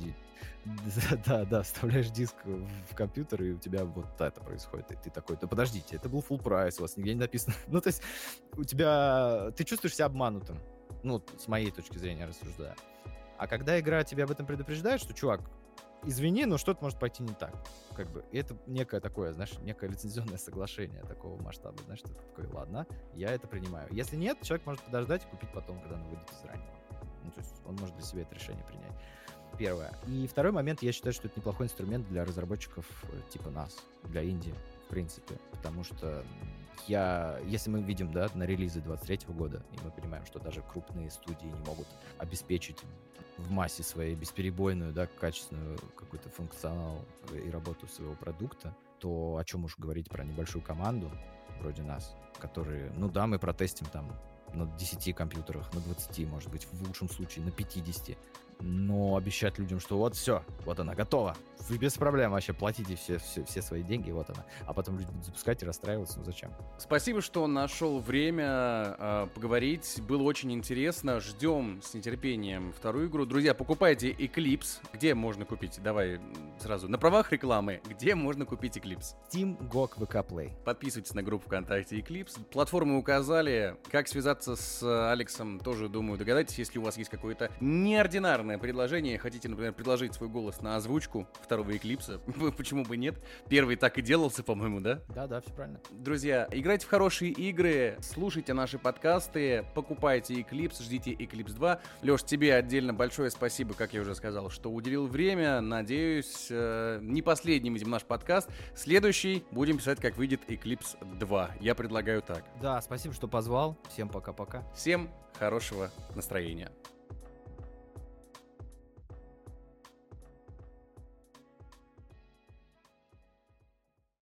Да, вставляешь диск в компьютер, и у тебя вот это происходит. И ты такой: да подождите, это был full прайс, у вас нигде не написано. Ну, то есть у тебя... Ты чувствуешь себя обманутым. Ну, с моей точки зрения рассуждая. А когда игра тебя об этом предупреждает, что, чувак, извини, но что-то может пойти не так. Как бы, и это некое такое, знаешь, некое лицензионное соглашение такого масштаба. Знаешь, ты такой: ладно, я это принимаю. Если нет, человек может подождать и купить потом, когда он выйдет из раннего. Ну, то есть он может для себя это решение принять. Первое. И второй момент, я считаю, что это неплохой инструмент для разработчиков типа нас, для инди, в принципе. Потому что если мы видим, да, на релизы 23 года, и мы понимаем, что даже крупные студии не могут обеспечить в массе своей бесперебойную, да, качественную какой-то функционал и работу своего продукта, то о чем уж говорить про небольшую команду вроде нас, которые, ну да, мы протестим там на 10 компьютерах, на 20, может быть, в лучшем случае на 50, но обещать людям, что вот все, вот она готова, вы без проблем вообще платите все свои деньги, вот она. А потом люди будут запускать и расстраиваться, ну зачем? Спасибо, что нашел время поговорить, было очень интересно, ждем с нетерпением вторую игру. Друзья, покупайте Eclipse, где можно купить? Давай сразу, на правах рекламы, где можно купить Eclipse? Steam, GOG, VK Play. Подписывайтесь на группу ВКонтакте Eclipse, платформы указали, как связаться с Алексом, тоже, думаю, догадайтесь, если у вас есть какое-то неординарное предложение, хотите, например, предложить свой голос на озвучку второго Эклипса, почему бы нет? Первый так и делался, по-моему, да? Да, все правильно. Друзья, играйте в хорошие игры, слушайте наши подкасты, покупайте Eclipse, ждите Eclipse 2. Леш, тебе отдельно большое спасибо, как я уже сказал, что уделил время. Надеюсь, не последним, видим, наш подкаст. Следующий будем писать, как выйдет Eclipse 2. Я предлагаю так. Да, спасибо, что позвал. Всем пока-пока. Всем хорошего настроения.